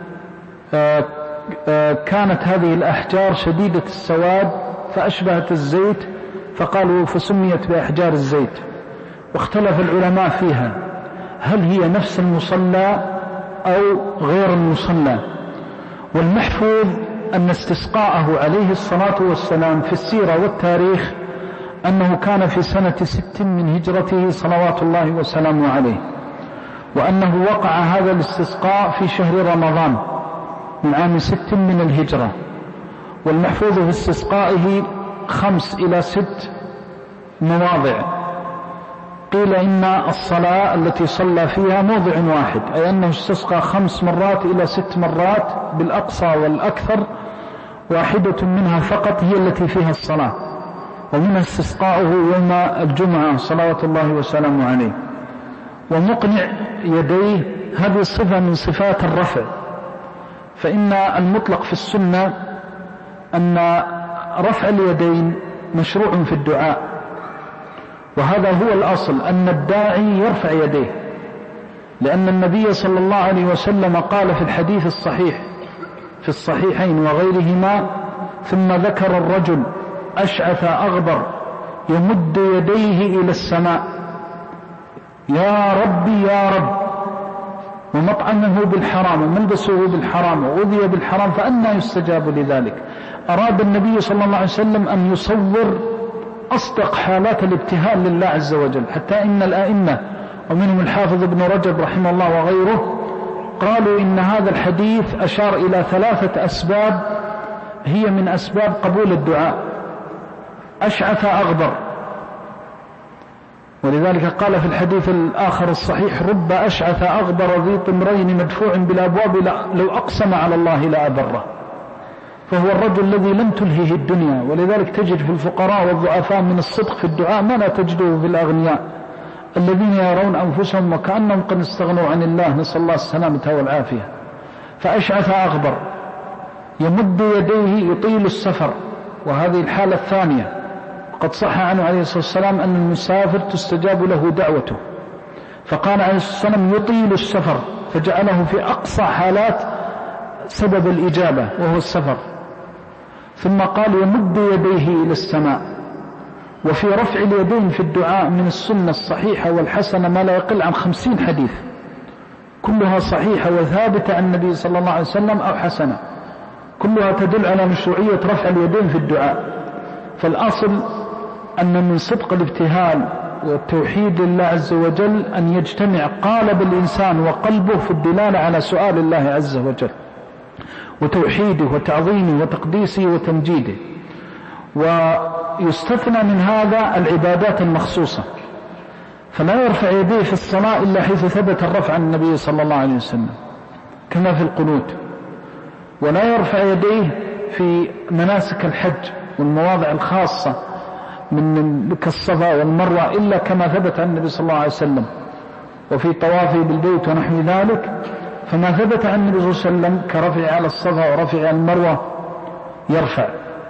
كانت هذه الأحجار شديدة السواد فأشبهت الزيت فقالوا فسميت بأحجار الزيت. واختلف العلماء فيها هل هي نفس المصلى أو غير المصلى. والمحفوظ أن استسقاءه عليه الصلاة والسلام في السيرة والتاريخ أنه كان في سنة ست من هجرته صلوات الله وسلامه عليه، وأنه وقع هذا الاستسقاء في شهر رمضان من عام ست من الهجرة. والمحفوظ في استسقائه خمس إلى ست مواضع. قيل إن الصلاة التي صلى فيها موضع واحد، أي أنه استسقى خمس مرات إلى ست مرات بالأقصى والأكثر، واحدة منها فقط هي التي فيها الصلاة، ومنها استسقاؤه يوم الجمعة صلوات الله وسلامه عليه. ومقنع يديه هذه صفة من صفات الرفع، فإن المطلق في السنة أن رفع اليدين مشروع في الدعاء، وهذا هو الأصل، أن الداعي يرفع يديه، لأن النبي صلى الله عليه وسلم قال في الحديث الصحيح في الصحيحين وغيرهما: ثم ذكر الرجل أشعث أغبر يمد يديه إلى السماء يا ربي يا رب، ومطعمه بالحرام وملبسه بالحرام وغذي بالحرام فأنى يستجاب لذلك. أراد النبي صلى الله عليه وسلم أن يصور أصدق حالات الابتهال لله عز وجل، حتى إن الآئمة ومنهم الحافظ ابن رجب رحمه الله وغيره قالوا إن هذا الحديث أشار إلى ثلاثة أسباب هي من أسباب قبول الدعاء. أشعث أغبر، ولذلك قال في الحديث الآخر الصحيح: رب أشعث أغبر ذي طمرين مدفوع بالأبواب لو أقسم على الله لأبره. فهو الرجل الذي لم تلهه الدنيا، ولذلك تجد في الفقراء والضعفاء من الصدق في الدعاء ما لا تجده في الأغنياء الذين يرون أنفسهم وكأنهم قد استغنوا عن الله، نسأل الله السلامة والعافية. فأشعث أغبر يمد يديه يطيل السفر، وهذه الحالة الثانية. قد صح عنه عليه الصلاة والسلام أن المسافر تستجاب له دعوته، فقال عليه الصلاة والسلام يطيل السفر، فجعله في أقصى حالات سبب الإجابة وهو السفر. ثم قال يمد يديه إلى السماء. وفي رفع اليدين في الدعاء من السنة الصحيحة والحسنة ما لا يقل عن خمسين حديث، كلها صحيحة وثابتة عن النبي صلى الله عليه وسلم أو حسنة، كلها تدل على مشروعية رفع اليدين في الدعاء. فالأصل أن من صدق الابتهال والتوحيد لله عز وجل أن يجتمع قالب الإنسان وقلبه في الدلالة على سؤال الله عز وجل وتوحيده وتعظيمه وتقديسه وتمجيده. ويستثنى من هذا العبادات المخصوصة، فلا يرفع يديه في الصلاة إلا حيث ثبت الرفع عن النبي صلى الله عليه وسلم كما في القنوت، ولا يرفع يديه في مناسك الحج والمواضع الخاصة من كالصفا والمروة إلا كما ثبت عن النبي صلى الله عليه وسلم، وفي طوافه بالبيت ونحو ذلك. فما ثبت عن النبي صلى الله عليه وسلم كرفع على الصفا ورفع على المروة يرفع،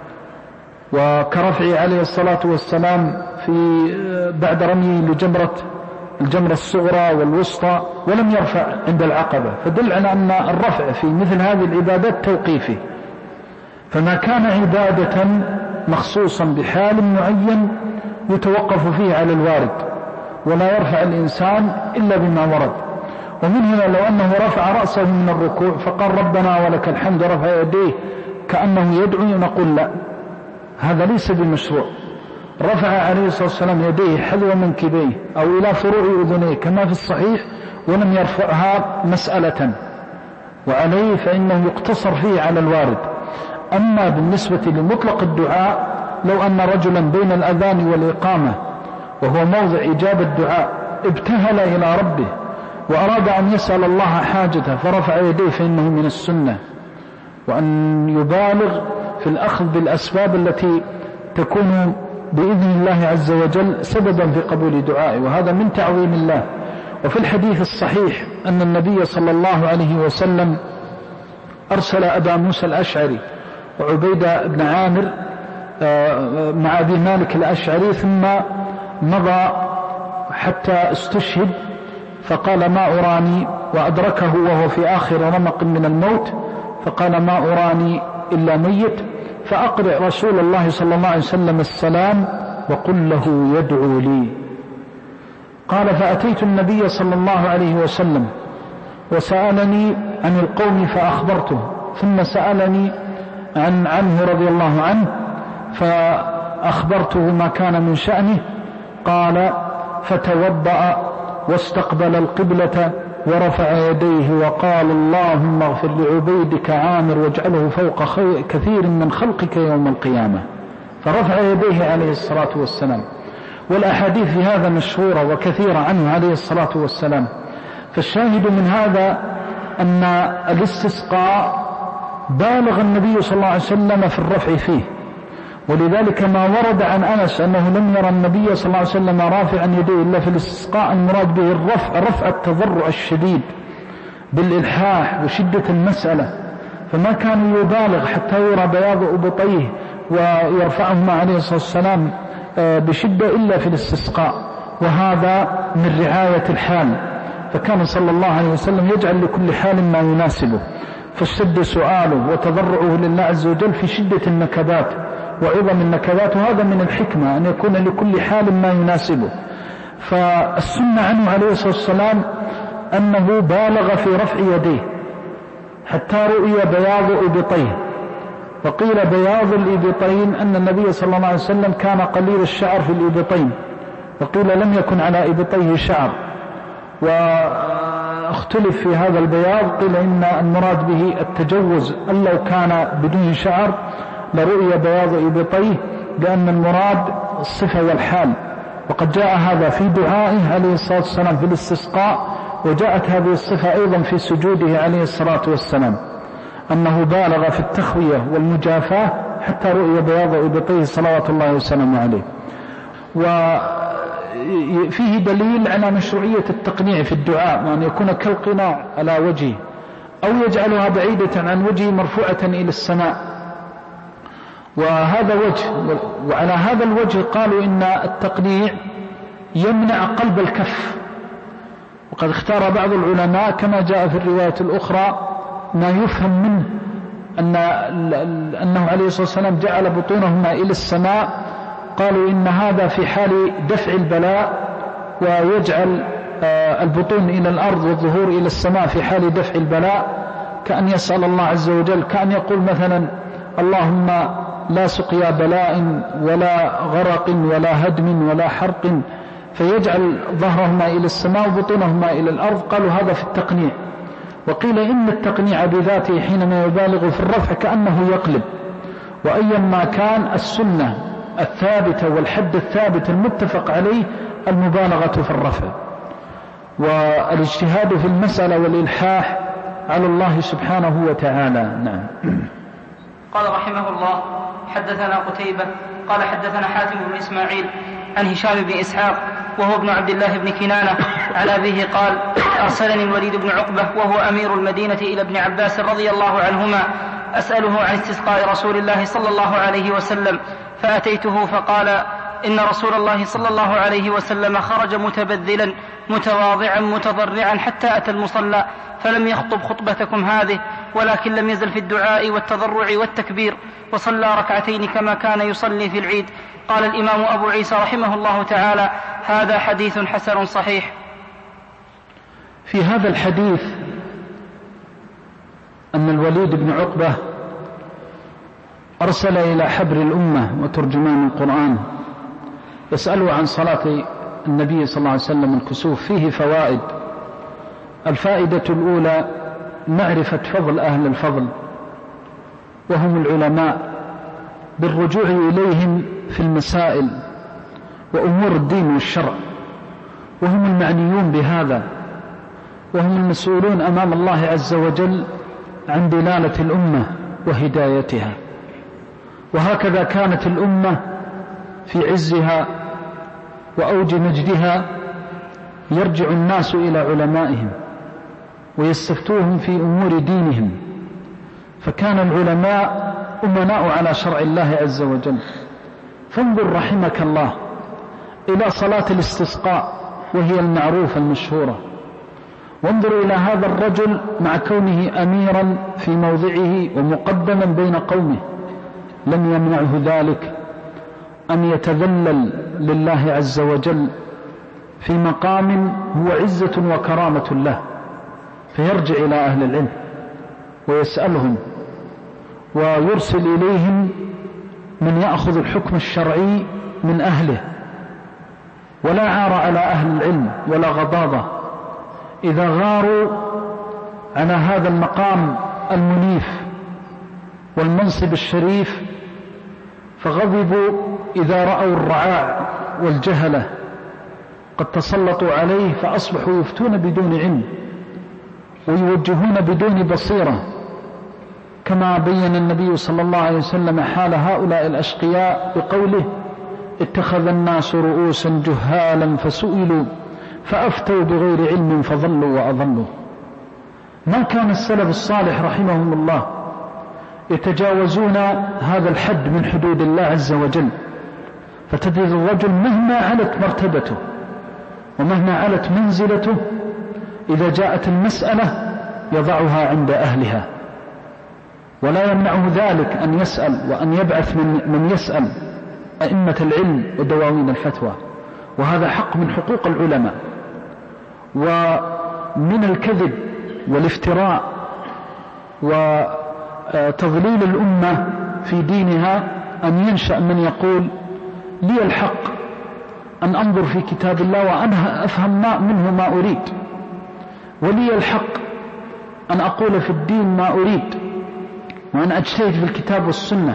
وكرفع عليه الصلاة والسلام في بعد رميه لجمرة الجمرة الصغرى والوسطى، ولم يرفع عند العقبة، فدل على أن الرفع في مثل هذه العبادات توقيفي. فما كان عبادة مخصوصا بحال معين يتوقف فيه على الوارد، ولا يرفع الإنسان إلا بما ورد. ومن هنا لو أنه رفع رأسه من الركوع فقال ربنا ولك الحمد رفع يديه كأنه يدعو، نقول لا، هذا ليس بمشروع. رفع عليه الصلاة والسلام يديه حذو منكبيه أو إلى فروع أذنيه كما في الصحيح، ولم يرفعها مسألة، وعليه فإنه يقتصر فيه على الوارد. أما بالنسبة لمطلق الدعاء، لو أن رجلا بين الأذان والإقامة وهو موضع إجابة الدعاء ابتهل إلى ربه وأراد أن يسأل الله حاجته فرفع يديه فإنه من السنة، وأن يبالغ في الأخذ بالأسباب التي تكون بإذن الله عز وجل سببا في قبول دعائه، وهذا من تعظيم الله. وفي الحديث الصحيح أن النبي صلى الله عليه وسلم أرسل أبا موسى الأشعري وعبيدة بن عامر مع أبي مالك الأشعري، ثم مضى حتى استشهد، فقال ما أراني، وأدركه وهو في آخر رمق من الموت، فقال ما أراني إلا ميت، فأقرئ رسول الله صلى الله عليه وسلم السلام وقل له يدعو لي. قال فأتيت النبي صلى الله عليه وسلم وسألني عن القوم فأخبرته، ثم سألني عن عنه رضي الله عنه فأخبرته ما كان من شأنه. قال فتوضأ واستقبل القبلة ورفع يديه وقال اللهم اغفر لعبيدك عامر واجعله فوق كثير من خلقك يوم القيامة. فرفع يديه عليه الصلاة والسلام. والأحاديث في هذا مشهورة وكثيرة عنه عليه الصلاة والسلام. فالشاهد من هذا أن الاستسقاء بالغ النبي صلى الله عليه وسلم في الرفع فيه، ولذلك ما ورد عن أنس أنه لم يرى النبي صلى الله عليه وسلم رافعا يديه إلا في الاستسقاء، المراد به الرفع، رفع التضرع الشديد بالإلحاح وشدة المسألة، فما كان يبالغ حتى يرى بياض أبطيه ويرفعهما عليه الصلاة والسلام بشدة إلا في الاستسقاء، وهذا من رعاية الحال. فكان صلى الله عليه وسلم يجعل لكل حال ما يناسبه، فاشتد سؤاله وتضرعه لله عز وجل في شدة النكبات وعظم النكبات، وهذا من الحكمة أن يكون لكل حال ما يناسبه. فالسنة عنه عليه الصلاة والسلام أنه بالغ في رفع يديه حتى رؤي بياض إبطيه. وقيل بياض الإبطين أن النبي صلى الله عليه وسلم كان قليل الشعر في الإبطين، وقيل لم يكن على إبطيه شعر، واختلف في هذا البياض. قيل إن المراد به التجوز، أن لو كان بدون شعر لرؤي بياض إبطيه، لأن المراد الصفة والحال. وقد جاء هذا في دعائه عليه الصلاة والسلام في الاستسقاء، وجاءت هذه الصفة أيضا في سجوده عليه الصلاة والسلام، أنه بالغ في التخوية والمجافاة حتى رؤي بياض إبطيه صلوات الله وسلامه عليه. وفيه دليل على مشروعية التقنيع في الدعاء، وأن يكون كالقناع على وجهه أو يجعلها بعيدة عن وجهه مرفوعة إلى السماء، وهذا وجه. وعلى هذا الوجه قالوا إن التقنيع يمنع قلب الكف. وقد اختار بعض العلماء كما جاء في الرواية الأخرى ما يفهم منه أن أنه عليه الصلاة والسلام جعل بطونهما إلى السماء. قالوا إن هذا في حال دفع البلاء، ويجعل البطون إلى الأرض والظهور إلى السماء في حال دفع البلاء، كأن يسأل الله عز وجل، كأن يقول مثلا اللهم لا سقيا بلاء ولا غرق ولا هدم ولا حرق، فيجعل ظهرهما إلى السماء وبطونهما إلى الأرض. قالوا هذا في التقنيع. وقيل إن التقنيع بذاته حينما يبالغ في الرفع كأنه يقلب. وأيا ما كان السنة الثابتة والحد الثابت المتفق عليه المبالغة في الرفع، والاجتهاد في المسألة والإلحاح على الله سبحانه وتعالى. نعم. قال رحمه الله: حدثنا قتيبة قال حدثنا حاتم بن إسماعيل عن هشام بن إسحاق وهو ابن عبد الله بن كنانة عن أبيه قال: أرسلني الوليد بن عقبة وهو أمير المدينة إلى ابن عباس رضي الله عنهما أسأله عن استسقاء رسول الله صلى الله عليه وسلم، فأتيته فقال: إن رسول الله صلى الله عليه وسلم خرج متبذلا متواضعا متضرعا حتى أتى المصلى، فلم يخطب خطبتكم هذه، ولكن لم يزل في الدعاء والتضرع والتكبير، وصلى ركعتين كما كان يصلي في العيد. قال الإمام أبو عيسى رحمه الله تعالى: هذا حديث حسن صحيح. في هذا الحديث أن الوليد بن عقبة أرسل إلى حبر الأمة وترجمان القرآن يسأله عن صلاة النبي صلى الله عليه وسلم الكسوف. فيه فوائد. الفائدة الأولى معرفة فضل أهل الفضل وهم العلماء، بالرجوع إليهم في المسائل وأمور الدين والشرع، وهم المعنيون بهذا، وهم المسؤولون أمام الله عز وجل عن دلالة الأمة وهدايتها. وهكذا كانت الأمة في عزها وأوج مجدها يرجع الناس إلى علمائهم ويستفتوهم في أمور دينهم، فكان العلماء أمناء على شرع الله عز وجل. فانظر رحمك الله إلى صلاة الاستسقاء وهي المعروفة المشهورة، وانظر إلى هذا الرجل مع كونه أميرا في موضعه ومقدما بين قومه، لم يمنعه ذلك أن يتذلل لله عز وجل في مقام هو عزة وكرامة له، فيرجع إلى أهل العلم ويسألهم ويرسل إليهم من يأخذ الحكم الشرعي من أهله، ولا عار على أهل العلم ولا غضاضة إذا غاروا على هذا المقام المنيف والمنصب الشريف، فغضبوا إذا رأوا الرعاع والجهلة قد تسلطوا عليه فأصبحوا يفتون بدون علم ويوجهون بدون بصيرة، كما بين النبي صلى الله عليه وسلم حال هؤلاء الأشقياء بقوله: اتخذ الناس رؤوسا جهالا فسئلوا فأفتوا بغير علم فضلوا وأضلوا. ما كان السلف الصالح رحمهم الله يتجاوزون هذا الحد من حدود الله عز وجل، فتجد الرجل مهما علت مرتبته ومهما علت منزلته إذا جاءت المسألة يضعها عند أهلها، ولا يمنعه ذلك أن يسأل وأن يبعث من, من يسأل أئمة العلم ودواوين الفتوى، وهذا حق من حقوق العلماء. ومن الكذب والافتراء وتضليل الأمة في دينها أن ينشأ من يقول: لي الحق أن أنظر في كتاب الله وأنا أفهم ما منه ما أريد، ولي الحق أن أقول في الدين ما أريد، وأن أجتهد في الكتاب والسنة.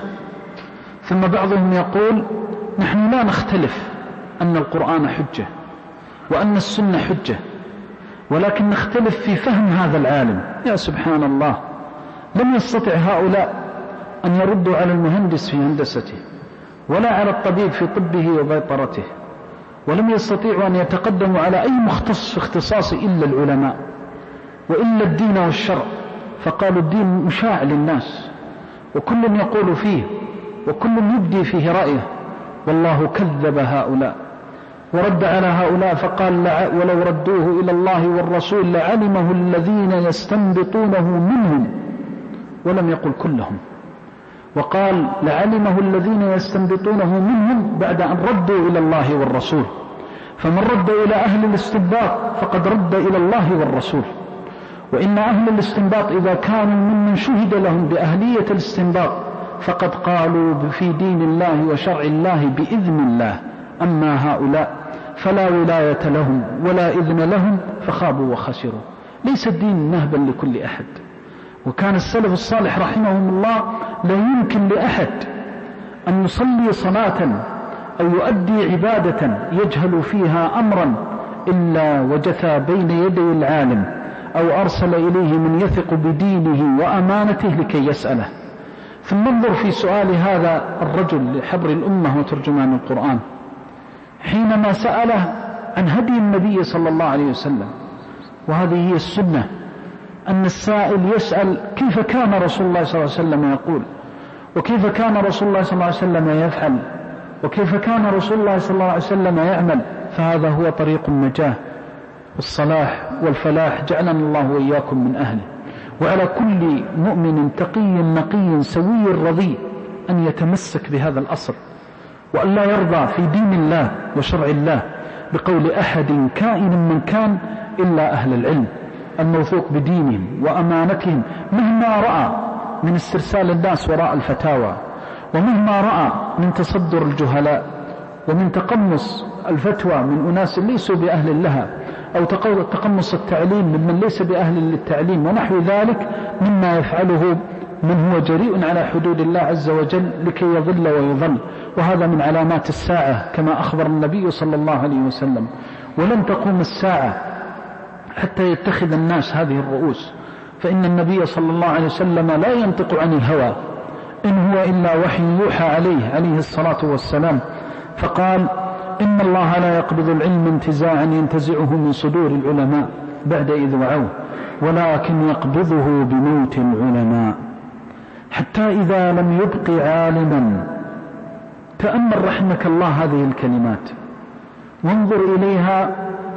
ثم بعضهم يقول: نحن لا نختلف أن القرآن حجة وأن السنة حجة، ولكن نختلف في فهم هذا العالم. يا سبحان الله، لم يستطع هؤلاء أن يردوا على المهندس في هندسته، ولا على الطبيب في طبه وبيطرته، ولم يستطيعوا أن يتقدموا على أي مختص في اختصاصه إلا العلماء وإلا الدين والشرع، فقالوا الدين مشاع للناس وكل يقول فيه وكل يبدي فيه رأيه. والله كذب هؤلاء ورد على هؤلاء فقال: ولو ردوه إلى الله والرسول لعلمه الذين يستنبطونه منهم، ولم يقل كلهم، وقال لعلمه الذين يستنبطونه منهم بعد أن ردوا إلى الله والرسول. فمن رد إلى أهل الاستنباط فقد رد إلى الله والرسول. وإن أهل الاستنباط إذا كانوا ممن شهد لهم بأهلية الاستنباط فقد قالوا في دين الله وشرع الله بإذن الله. أما هؤلاء فلا ولاية لهم ولا إذن لهم فخابوا وخسروا. ليس الدين نهبا لكل أحد. وكان السلف الصالح رحمهم الله لا يمكن لأحد أن يصلي صلاة أو يؤدي عبادة يجهل فيها أمرا إلا وجثى بين يدي العالم أو أرسل إليه من يثق بدينه وأمانته لكي يسأله. ثم انظر في سؤال هذا الرجل لحبر الأمة وترجمان القرآن حينما سأله عن هدي النبي صلى الله عليه وسلم. وهذه هي السنة، أن السائل يسأل كيف كان رسول الله صلى الله عليه وسلم يقول، وكيف كان رسول الله صلى الله عليه وسلم يفعل، وكيف كان رسول الله صلى الله عليه وسلم يعمل. فهذا هو طريق النجاة والصلاح والفلاح، جعلنا الله وإياكم من أهله. وعلى كل مؤمن تقي نقي سوي رضي أن يتمسك بهذا الأصل، وأن لا يرضى في دين الله وشرع الله بقول أحد كائن من كان إلا أهل العلم الموثوق بدينهم وأمانتهم، مهما رأى من استرسال الناس وراء الفتاوى، ومهما رأى من تصدر الجهلاء ومن تقمص الفتوى من أناس ليسوا بأهل لها، أو تقمص التعليم ممن ليس بأهل للتعليم، ونحو ذلك مما يفعله من هو جريء على حدود الله عز وجل لكي يضل ويضل. وهذا من علامات الساعة كما أخبر النبي صلى الله عليه وسلم. ولن تقوم الساعة حتى يتخذ الناس هذه الرؤوس، فإن النبي صلى الله عليه وسلم لا ينطق عن الهوى، إن هو إلا وحي يوحى عليه عليه الصلاة والسلام. فقال: إن الله لا يقبض العلم انتزاعا ينتزعه من صدور العلماء بعد إذ وعوه، ولكن يقبضه بموت العلماء، حتى إذا لم يبق عالما. تأمل رحمك الله هذه الكلمات وانظر إليها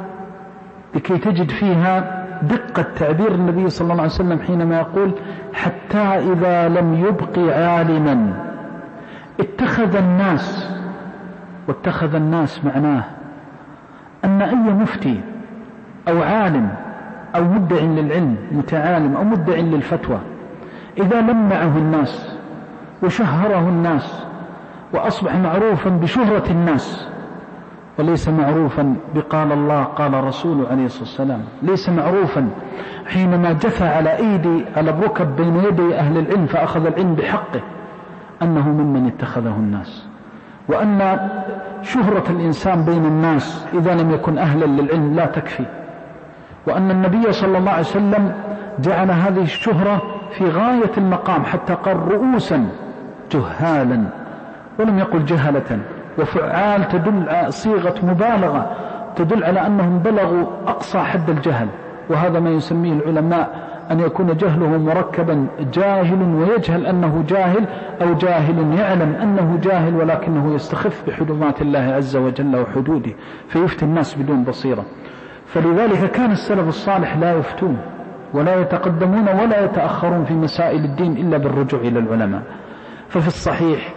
لكي تجد فيها دقة تعبير النبي صلى الله عليه وسلم حينما يقول: حتى إذا لم يبق عالما اتخذ الناس. واتخذ الناس معناه أن أي مفتي أو عالم أو مدع للعلم، متعالم أو مدع للفتوى، إذا لمعه الناس وشهره الناس وأصبح معروفا بشهرة الناس، وليس معروفا بقال الله قال رسول عليه الصلاة والسلام، ليس معروفا حينما جثى على أيدي على الركب بين يدي أهل العلم فأخذ العلم بحقه، أنه ممن اتخذه الناس، وأن شهرة الإنسان بين الناس إذا لم يكن أهلا للعلم لا تكفي، وأن النبي صلى الله عليه وسلم جعل هذه الشهرة في غاية المقام حتى قال رؤوسا جهالا، ولم يقل جهلة. وفعال تدل على صيغة مبالغة تدل على أنهم بلغوا أقصى حد الجهل، وهذا ما يسميه العلماء أن يكون جهله مركبا جاهل ويجهل أنه جاهل، أو جاهل يعلم أنه جاهل ولكنه يستخف بحرمات الله عز وجل وحدوده فيفتي الناس بدون بصيرة. فلذلك كان السلف الصالح لا يفتون ولا يتقدمون ولا يتأخرون في مسائل الدين إلا بالرجوع إلى العلماء. ففي الصحيح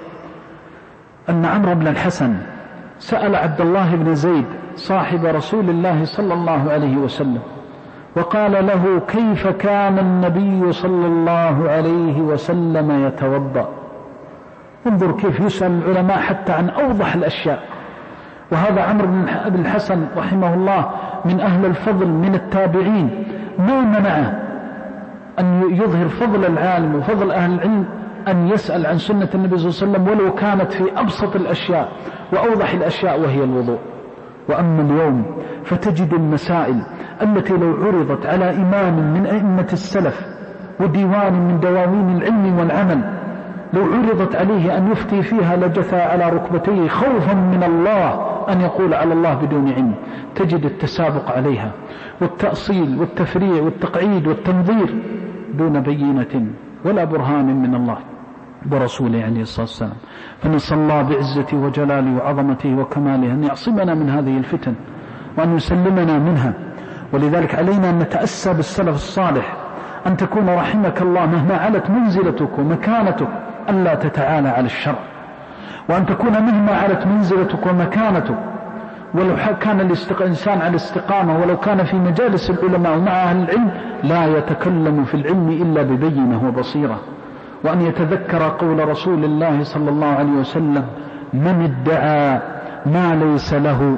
أن عمرو بن الحسن سأل عبد الله بن زيد صاحب رسول الله صلى الله عليه وسلم وقال له: كيف كان النبي صلى الله عليه وسلم يتوضأ؟ انظر كيف يسأل العلماء حتى عن أوضح الأشياء. وهذا عمرو بن الحسن رحمه الله من أهل الفضل من التابعين، ما منعه أن يظهر فضل العالم وفضل أهل العلم أن يسأل عن سنة النبي صلى الله عليه وسلم ولو كانت في أبسط الأشياء وأوضح الأشياء وهي الوضوء. وأما اليوم فتجد المسائل التي لو عرضت على إمام من أئمة السلف وديوان من دواوين العلم والعمل لو عرضت عليه أن يفتي فيها لجثى على ركبتيه خوفا من الله أن يقول على الله بدون علم. تجد التسابق عليها والتأصيل والتفريع والتقعيد والتنظير دون بينة ولا برهان من الله برسوله عليه الصلاة والسلام. فنسأل الله بعزته وجلاله وعظمته وكماله أن يعصمنا من هذه الفتن وأن يسلمنا منها. ولذلك علينا أن نتأسى بالسلف الصالح، أن تكون رحمك الله مهما علت منزلتك ومكانتك ألا تتعالى على الشر، وأن تكون مهما علت منزلتك ومكانتك ولو كان الإنسان على الاستقامة ولو كان في مجالس العلماء ومع أهل العلم لا يتكلم في العلم إلا ببينة وبصيرة. وأن يتذكر قول رسول الله صلى الله عليه وسلم: من ادعى ما ليس له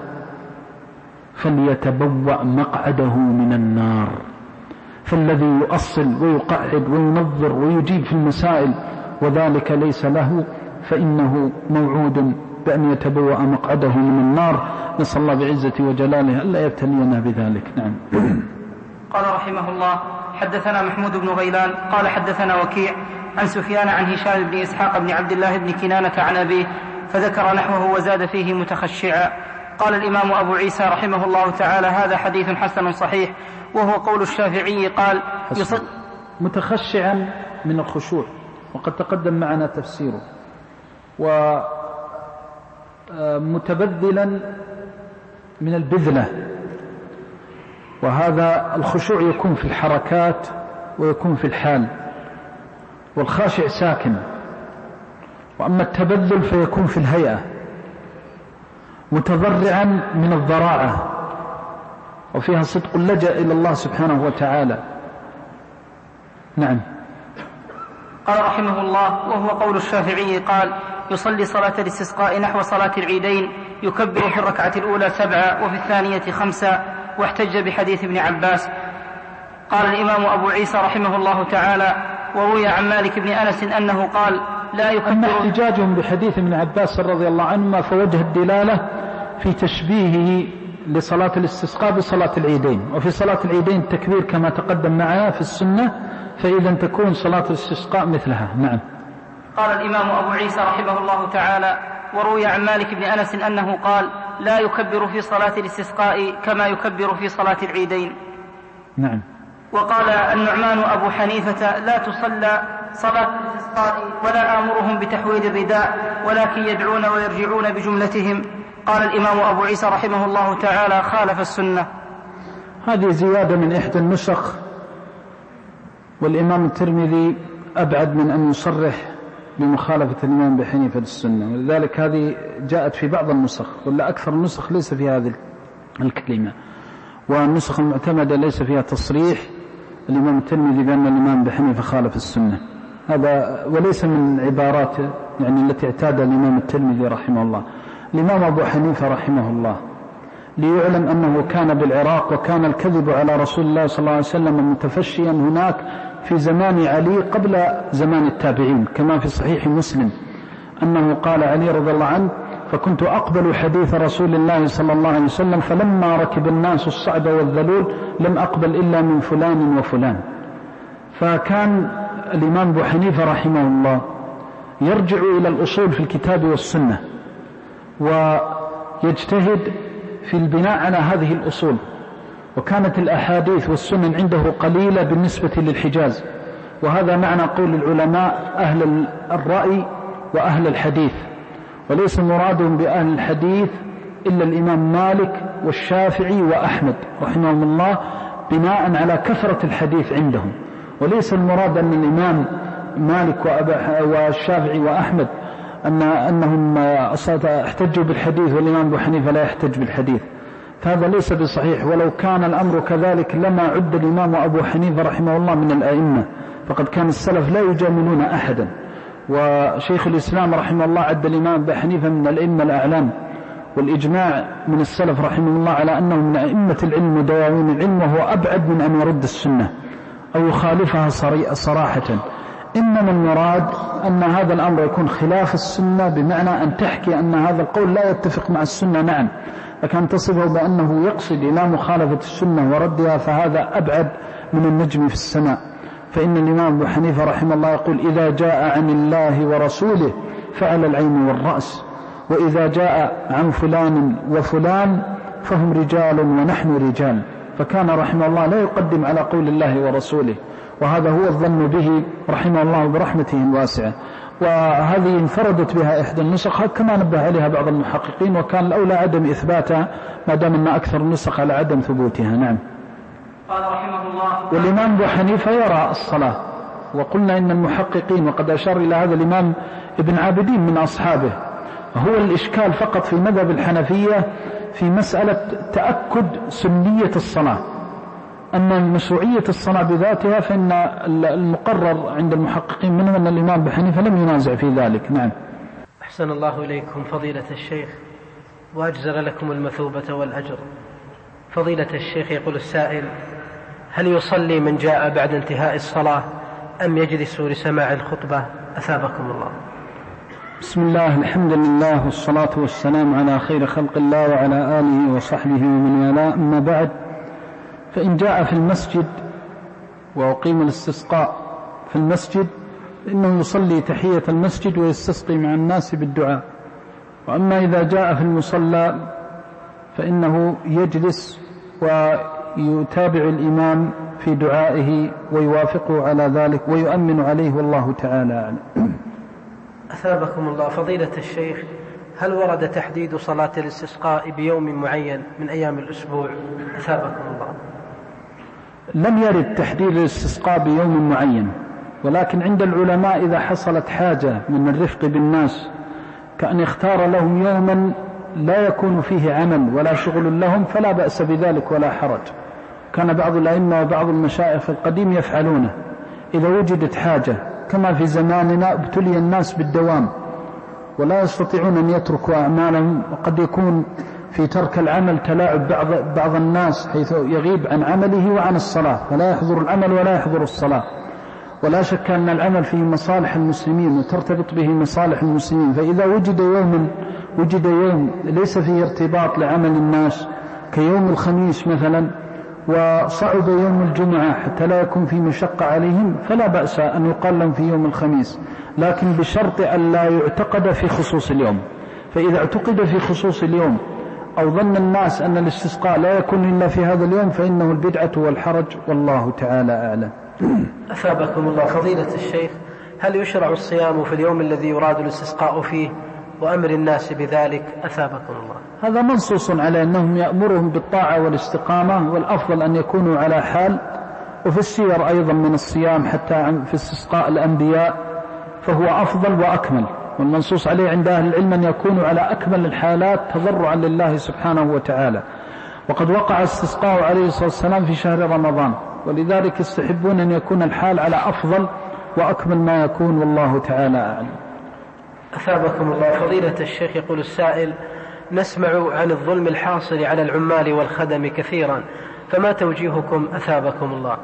فليتبوأ مقعده من النار. فالذي يؤصل ويقعد وينظر ويجيب في المسائل وذلك ليس له فإنه موعود بأن يتبوأ مقعده من النار. نسأل الله بعزته وجلاله ألا يبتلينا بذلك. نعم. قال رحمه الله: حدثنا محمود بن غيلان قال حدثنا وكيع عن سفيان عن هشام بن إسحاق بن عبد الله بن كنانة عن أبيه فذكر نحوه وزاد فيه متخشعا. قال الإمام أبو عيسى رحمه الله تعالى: هذا حديث حسن صحيح، وهو قول الشافعي قال يصد متخشعا من الخشوع، وقد تقدم معنا تفسيره، ومتبذلا من البذلة. وهذا الخشوع يكون في الحركات ويكون في الحال، والخاشع ساكن. وأما التبذل فيكون في الهيئة، متضرعا من الضراعة وفيها صدق اللجأ إلى الله سبحانه وتعالى. نعم. قال رحمه الله: وهو قول الشافعي قال يصلي صلاة الاستسقاء نحو صلاة العيدين، يكبر في الركعة الأولى سبعة وفي الثانية خمسة، واحتج بحديث ابن عباس. قال الإمام أبو عيسى رحمه الله تعالى: وروي عن مالك بن أنس أنه قال لا يكبر. أما احتجاجهم بحديث ابن عباس رضي الله عنهما فوجه الدلالة في تشبيهه لصلاة الاستسقاء بصلاة العيدين، وفي صلاة العيدين التكبير كما تقدم معنا في السنة، فإذا تكون صلاة الاستسقاء مثلها. نعم. قال الإمام أبو عيسى رحمه الله تعالى: وروي عن مالك بن أنس أنه قال لا يكبر في صلاة الاستسقاء كما يكبر في صلاة العيدين. نعم. وقال النعمان أبو حنيفة لا تصلى صلاة الاستسقاء ولا آمرهم بتحويل الرداء ولكن يدعون ويرجعون بجملتهم. قال الإمام أبو عيسى رحمه الله تعالى: خالف السنة. هذه زيادة من إحدى النسخ، والإمام الترمذي أبعد من أن يصرح بمخالفة الإمام أبي حنيفة للسنة، ولذلك هذه جاءت في بعض النسخ، ولا أكثر النسخ ليس في هذه الكلمة، والنسخ المعتمدة ليس فيها تصريح الإمام الترمذي بأن الإمام أبي حنيفة خالف السنة. هذا وليس من عبارات يعني التي اعتادها الإمام الترمذي رحمه الله. الإمام أبو حنيفة رحمه الله ليعلم أنه كان بالعراق، وكان الكذب على رسول الله صلى الله عليه وسلم متفشيا هناك في زمان علي قبل زمان التابعين، كما في صحيح مسلم أنه قال علي رضي الله عنه: فكنت أقبل حديث رسول الله صلى الله عليه وسلم فلما ركب الناس الصعب والذلول لم أقبل إلا من فلان وفلان. فكان الإمام أبو حنيفة رحمه الله يرجع إلى الأصول في الكتاب والسنة ويجتهد في البناء على هذه الأصول، وكانت الأحاديث والسنن عنده قليلة بالنسبة للحجاز، وهذا معنى قول العلماء أهل الرأي وأهل الحديث، وليس مرادهم بأهل الحديث إلا الإمام مالك والشافعي وأحمد رحمهم الله بناء على كثرة الحديث عندهم، وليس المراد أن الإمام مالك والشافعي وأحمد أن أنهم احتجوا بالحديث والإمام أبو حنيفة لا يحتج بالحديث، فهذا ليس بصحيح. ولو كان الأمر كذلك لما عد الإمام أبو حنيفة رحمه الله من الأئمة، فقد كان السلف لا يجاملون أحدا، وشيخ الإسلام رحمه الله عد الإمام أبو حنيفة من الأئمة الأعلام، والإجماع من السلف رحمه الله على أنه من أئمة العلم ودواوين العلم، وهو أبعد من أن يرد السنة أو يخالفها صراحة. إنما المراد أن هذا الأمر يكون خلاف السنة، بمعنى أن تحكي أن هذا القول لا يتفق مع السنة، نعم، لكن تصفه بأنه يقصد إلى مخالفة السنة وردها، فهذا أبعد من النجم في السماء. فإن الإمام أبو حنيفة رحمه الله يقول: إذا جاء عن الله ورسوله فعلى العين والرأس، وإذا جاء عن فلان وفلان فهم رجال ونحن رجال. فكان رحمه الله لا يقدم على قول الله ورسوله، وهذا هو الظن به رحمه الله برحمته الواسعة. وهذه انفردت بها إحدى النسخ كما نبه عليها بعض المحققين، وكان الأولى عدم إثباتها ما دام أن أكثر النسخ على عدم ثبوتها. نعم. قال رحمه الله: والإمام أبو حنيفة يرى الصلاة، وقلنا إن المحققين، وقد أشار إلى هذا الإمام ابن عابدين من أصحابه، هو الإشكال فقط في مذهب الحنفية في مسألة تأكد سنية الصلاة. أما مشروعية الصلاة بذاتها فإن المقرر عند المحققين منهم أن الإمام أبو حنيفة لم ينازع في ذلك. نعم. أحسن الله إليكم فضيلة الشيخ وأجزل لكم المثوبة والأجر. فضيلة الشيخ يقول السائل: هل يصلي من جاء بعد انتهاء الصلاة أم يجلس لسماع الخطبة؟ أثابكم الله. بسم الله، الحمد لله، والصلاة والسلام على خير خلق الله وعلى آله وصحبه ومن والاه، أما بعد، فإن جاء في المسجد وأقيم الاستسقاء في المسجد فإنه يصلي تحية المسجد ويستسقي مع الناس بالدعاء. وأما إذا جاء في المصلى فإنه يجلس ويتابع الإمام في دعائه ويوافقه على ذلك ويؤمن عليه، والله تعالى أعلم. أثابكم الله. فضيلة الشيخ، هل ورد تحديد صلاة الاستسقاء بيوم معين من أيام الأسبوع؟ أثابكم الله. لم يرد تحديد الاستسقاء بيوم معين، ولكن عند العلماء إذا حصلت حاجة من الرفق بالناس كأن يختار لهم يوما لا يكون فيه عمل ولا شغل لهم فلا بأس بذلك ولا حرج. كان بعض الأئمة وبعض المشايخ القديم يفعلونه إذا وجدت حاجة، كما في زماننا ابتلي الناس بالدوام ولا يستطيعون أن يتركوا أعمالهم، وقد يكون في ترك العمل تلاعب بعض, بعض الناس حيث يغيب عن عمله وعن الصلاة، فلا يحضر العمل ولا يحضر الصلاة. ولا شك أن العمل فيه مصالح المسلمين وترتبط به مصالح المسلمين، فإذا وجد يوم وجد يوم ليس فيه ارتباط لعمل الناس كيوم الخميس مثلا، وصعب يوم الجمعة حتى لا يكون في مشقة عليهم، فلا بأس أن يقال لهم في يوم الخميس، لكن بشرط أن لا يعتقد في خصوص اليوم. فإذا اعتقد في خصوص اليوم أو ظن الناس أن الاستسقاء لا يكون إلا في هذا اليوم فإنه البدعة والحرج، والله تعالى أعلم. أثابكم الله. فضيلة الشيخ، هل يشرع الصيام في اليوم الذي يراد الاستسقاء فيه وأمر الناس بذلك؟ أثابكم الله. هذا منصوص على أنهم يأمرهم بالطاعة والاستقامة، والأفضل أن يكونوا على حال. وفي السير أيضا من الصيام حتى في استسقاء الأنبياء فهو أفضل وأكمل، والمنصوص عليه عند أهل العلم أن يكونوا على أكمل الحالات تضرعا لله سبحانه وتعالى. وقد وقع استسقاء عليه الصلاة والسلام في شهر رمضان، ولذلك يستحبون أن يكون الحال على أفضل وأكمل ما يكون، والله تعالى أعلم. أثابكم الله. فضيلة الشيخ يقول السائل: نسمع عن الظلم الحاصل على العمال والخدم كثيرا، فما توجيهكم؟ أثابكم الله.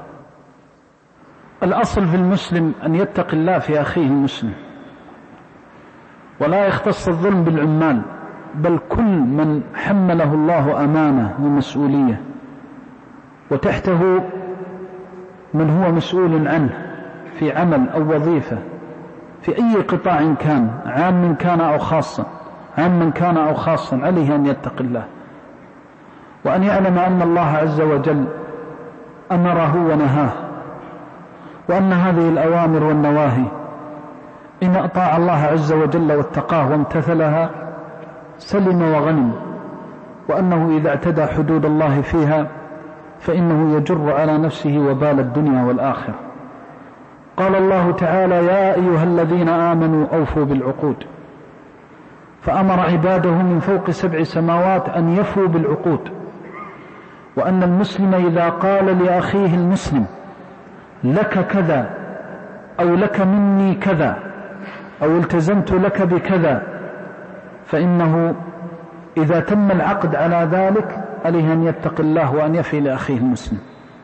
الأصل في المسلم أن يتقي الله في أخيه المسلم، ولا يختص الظلم بالعمال، بل كل من حمله الله أمانة ومسؤولية وتحته من هو مسؤول عنه في عمل أو وظيفة في أي قطاع كان، عام كان أو خاصا عام كان أو خاصا، عليه أن يتقي الله وأن يعلم أن الله عز وجل أمره ونهاه، وأن هذه الأوامر والنواهي إن أطاع الله عز وجل واتقاه وامتثلها سلم وغنم، وأنه إذا اعتدى حدود الله فيها فإنه يجر على نفسه وبال الدنيا والآخرة. قال الله تعالى: يا أيها الذين آمنوا أوفوا بالعقود، فأمر عباده من فوق سبع سماوات أن يفوا بالعقود، وأن المسلم إذا قال لأخيه المسلم لك كذا أو لك مني كذا أو التزمت لك بكذا، فإنه إذا تم العقد على ذلك عليه أن يتقي الله وأن يفي لأخيه المسلم.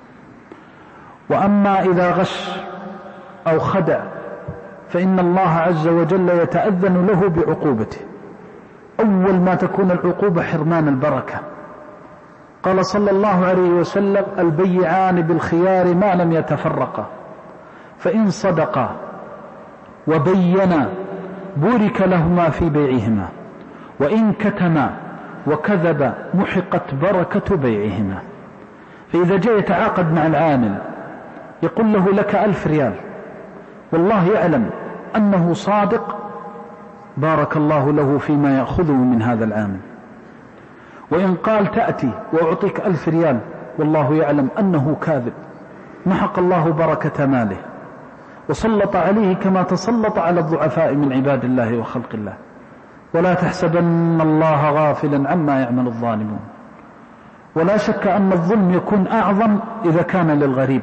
وأما إذا غش أو خدع فإن الله عز وجل يتأذن له بعقوبته. أول ما تكون العقوبة حرمان البركة. قال صلى الله عليه وسلم: البيعان بالخيار ما لم يتفرقا، فإن صدقا وبينا بورك لهما في بيعهما، وإن كتما وكذب محقت بركة بيعهما. فإذا جاء يتعاقد مع العامل يقول له لك ألف ريال والله يعلم أنه صادق، بارك الله له فيما يأخذه من هذا العامل. وإن قال تأتي وأعطيك ألف ريال والله يعلم أنه كاذب، محق الله بركة ماله وسلط عليه كما تسلط على الضعفاء من عباد الله وخلق الله. ولا تحسبن الله غافلا عما يعمل الظالمون. ولا شك أن الظلم يكون أعظم إذا كان للغريب.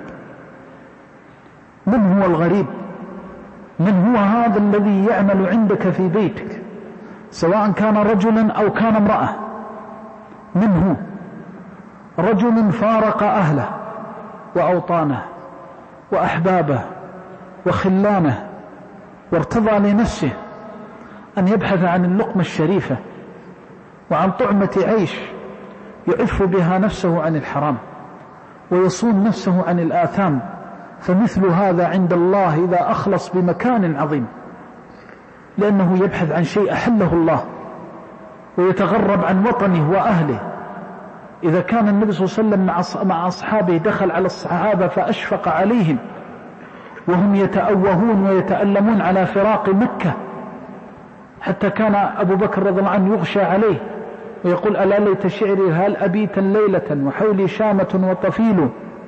من هو الغريب؟ من هو هذا الذي يعمل عندك في بيتك، سواء كان رجلا أو كان امرأة؟ من هو؟ رجل فارق أهله وأوطانه وأحبابه وخلانه وارتضى لنفسه أن يبحث عن اللقمة الشريفة وعن طعمة عيش يعف بها نفسه عن الحرام ويصون نفسه عن الآثام. فمثل هذا عند الله إذا أخلص بمكان عظيم، لأنه يبحث عن شيء أحله الله ويتغرب عن وطنه وأهله. إذا كان النبي صلى الله عليه وسلم مع أصحابه دخل على الصحابة فأشفق عليهم وهم يتأوهون ويتألمون على فراق مكة، حتى كان أبو بكر رضي الله عنه يغشى عليه ويقول: ألا ليت شعري هل أبيتا ليلة وحولي شامة وطفيل،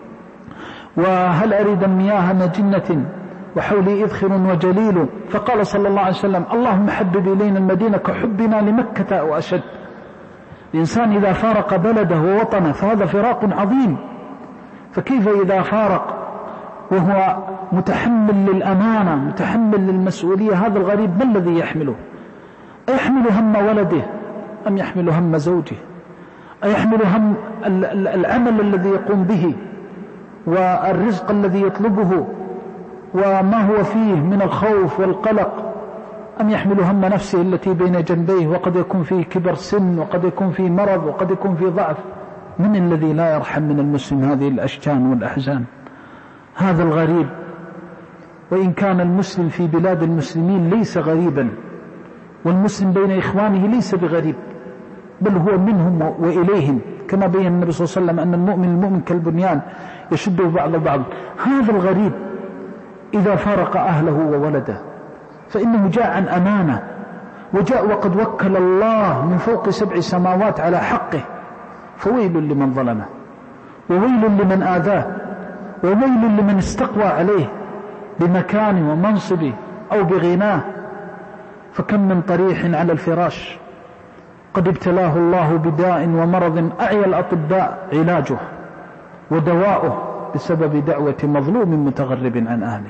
وهل أريد مياه مجنة وحولي إذخر وجليل. فقال صلى الله عليه وسلم: اللهم حبب إلينا المدينة كحبنا لمكة أو أشد. الإنسان إذا فارق بلده ووطنه فهذا فراق عظيم، فكيف إذا فارق وهو متحمل للأمانة متحمل للمسؤولية؟ هذا الغريب ما الذي يحمله؟ أيحمل هم ولده أم يحمل هم زوجه؟ أيحمل هم العمل الذي يقوم به والرزق الذي يطلبه وما هو فيه من الخوف والقلق، أم يحمل هم نفسه التي بين جنبيه وقد يكون فيه كبر سن وقد يكون فيه مرض وقد يكون فيه ضعف؟ من الذي لا يرحم من المسلم هذه الأشجان والأحزان؟ هذا الغريب. وإن كان المسلم في بلاد المسلمين ليس غريبا، والمسلم بين إخوانه ليس بغريب، بل هو منهم وإليهم، كما بين النبي صلى الله عليه وسلم أن المؤمن المؤمن كالبنيان يشده بعض بعض. هذا الغريب إذا فارق أهله وولده فإنه جاء عن أمانة، وجاء وقد وكل الله من فوق سبع سماوات على حقه، فويل لمن ظلمه وويل لمن آذاه وويل لمن استقوى عليه بمكانه ومنصبه أو بغناه. فكم من طريح على الفراش قد ابتلاه الله بداء ومرض أعيا الأطباء علاجه ودواؤه بسبب دعوة مظلوم متغرب عن أهله.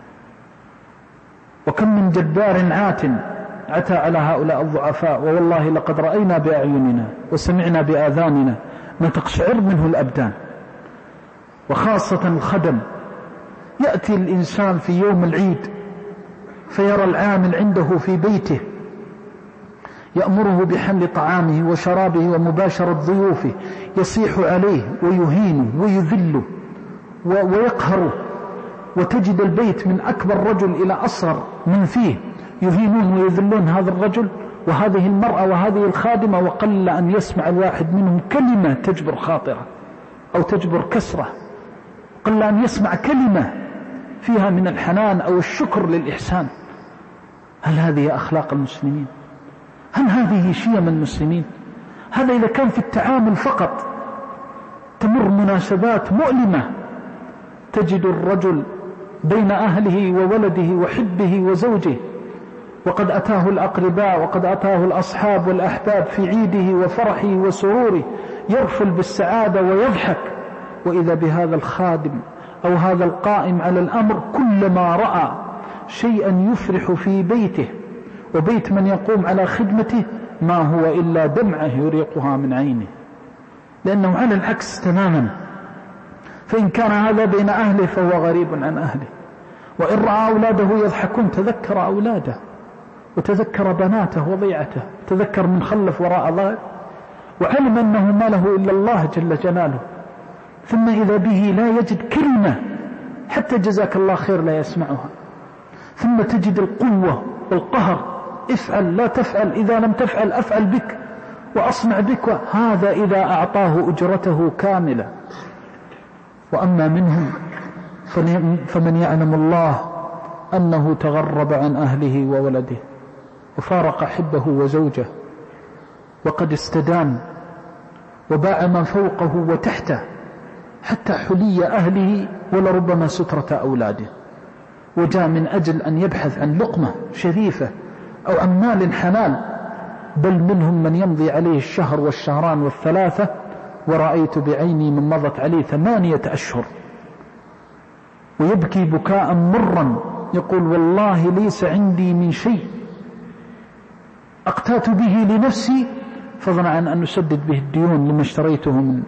وكم من جبار عات عتى على هؤلاء الضعفاء، ووالله لقد رأينا بأعيننا وسمعنا بآذاننا ما تقشعر منه الأبدان. وخاصة الخدم، يأتي الإنسان في يوم العيد فيرى العامل عنده في بيته يأمره بحمل طعامه وشرابه ومباشرة ضيوفه، يصيح عليه ويهينه ويذله ويقهره، وتجد البيت من أكبر رجل إلى أصغر من فيه يهينون ويذلون هذا الرجل وهذه المرأة وهذه الخادمة، وقل أن يسمع الواحد منهم كلمة تجبر خاطرة أو تجبر كسرة، قل أن يسمع كلمة فيها من الحنان أو الشكر للإحسان. هل هذه أخلاق المسلمين؟ هل هذه شيم المسلمين؟ هذا إذا كان في التعامل فقط. تمر مناسبات مؤلمة تجد الرجل بين أهله وولده وحبه وزوجه، وقد أتاه الأقرباء وقد أتاه الأصحاب والأحباب في عيده وفرحه وسروره، يرفل بالسعادة ويضحك، وإذا بهذا الخادم أو هذا القائم على الأمر كلما رأى شيئا يفرح في بيته وبيت من يقوم على خدمته ما هو إلا دمعة يريقها من عينه، لأنه على العكس تماما. فإن كان هذا بين أهله فهو غريب عن أهله، وإن رأى أولاده يضحكون تذكر أولاده وتذكر بناته وضيعته، تذكر من خلف وراء ظهر، وعلم أنه ما له إلا الله جل جلاله. ثم إذا به لا يجد كلمة حتى جزاك الله خير لا يسمعها، ثم تجد القوة والقهر، افعل لا تفعل، إذا لم تفعل أفعل بك وأصنع بك، هذا إذا أعطاه أجرته كاملة. وأما منهم فمن يعلم الله أنه تغرب عن أهله وولده وفارق حبه وزوجه، وقد استدان وباع ما فوقه وتحته حتى حلي أهله ولربما سترة أولاده، وجاء من أجل أن يبحث عن لقمة شريفة أو عن مال حلال. بل منهم من يمضي عليه الشهر والشهران والثلاثة، ورأيت بعيني من مضت عليه ثمانية أشهر ويبكي بكاء مرا، يقول والله ليس عندي من شيء أقتات به لنفسي فضلا عن أن أسدد به الديون لما اشتريته من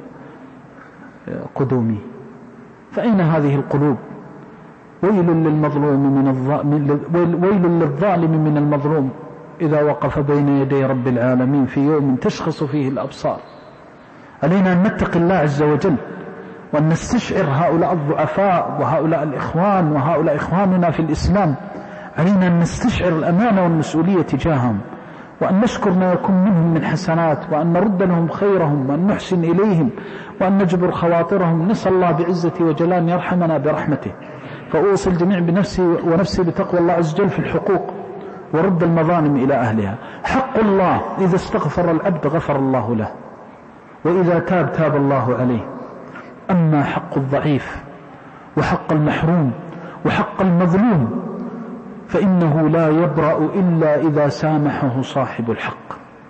قدومي. فأين هذه القلوب؟ ويل للمظلوم من الظالم، ويل للظالم من المظلوم إذا وقف بين يدي رب العالمين في يوم تشخص فيه الأبصار. علينا أن نتقي الله عز وجل، وأن نستشعر هؤلاء الضعفاء وهؤلاء الإخوان وهؤلاء إخواننا في الإسلام. علينا أن نستشعر الأمانة والمسؤولية تجاههم، وأن نشكر ما يكون منهم من حسنات، وأن نرد لهم خيرهم، وأن نحسن إليهم، وأن نجبر خواطرهم. نسأل الله بعزته وجلال يرحمنا برحمته. فأوصي الجميع بنفسي ونفسي بتقوى الله عز وجل في الحقوق ورد المظالم إلى أهلها. حق الله إذا استغفر العبد غفر الله له، وإذا تاب تاب الله عليه. أما حق الضعيف وحق المحروم وحق المظلوم فإنه لا يبرأ إلا إذا سامحه صاحب الحق.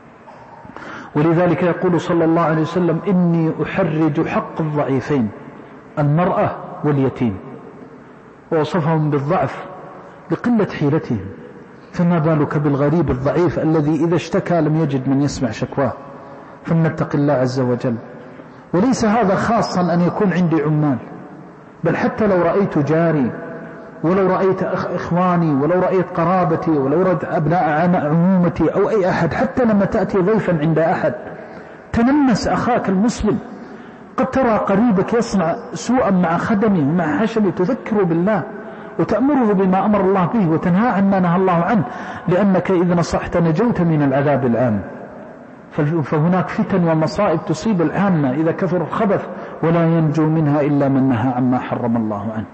ولذلك يقول صلى الله عليه وسلم إني أحرج حق الضعيفين المرأة واليتيم، ووصفهم بالضعف لقلة حيلتهم، فما بالك بالغريب الضعيف الذي إذا اشتكى لم يجد من يسمع شكواه. فلنتق الله عز وجل. وليس هذا خاصا أن يكون عندي عمال، بل حتى لو رأيت جاري، ولو رأيت إخواني، ولو رأيت قرابتي، ولو رأيت أبناء عمومتي أو أي أحد، حتى لما تأتي ضيفا عند أحد تنمس أخاك المسلم. قد ترى قريبك يصنع سوءا مع خدمه ومع حشمه، تذكره بالله وتأمره بما أمر الله به وتنهى عن ما نهى الله عنه، لأنك إذا نصحت نجوت من العذاب العام. فهناك فتن ومصائب تصيب العامة إذا كثر الخبث، ولا ينجو منها إلا من نهى عما حرم الله عنه.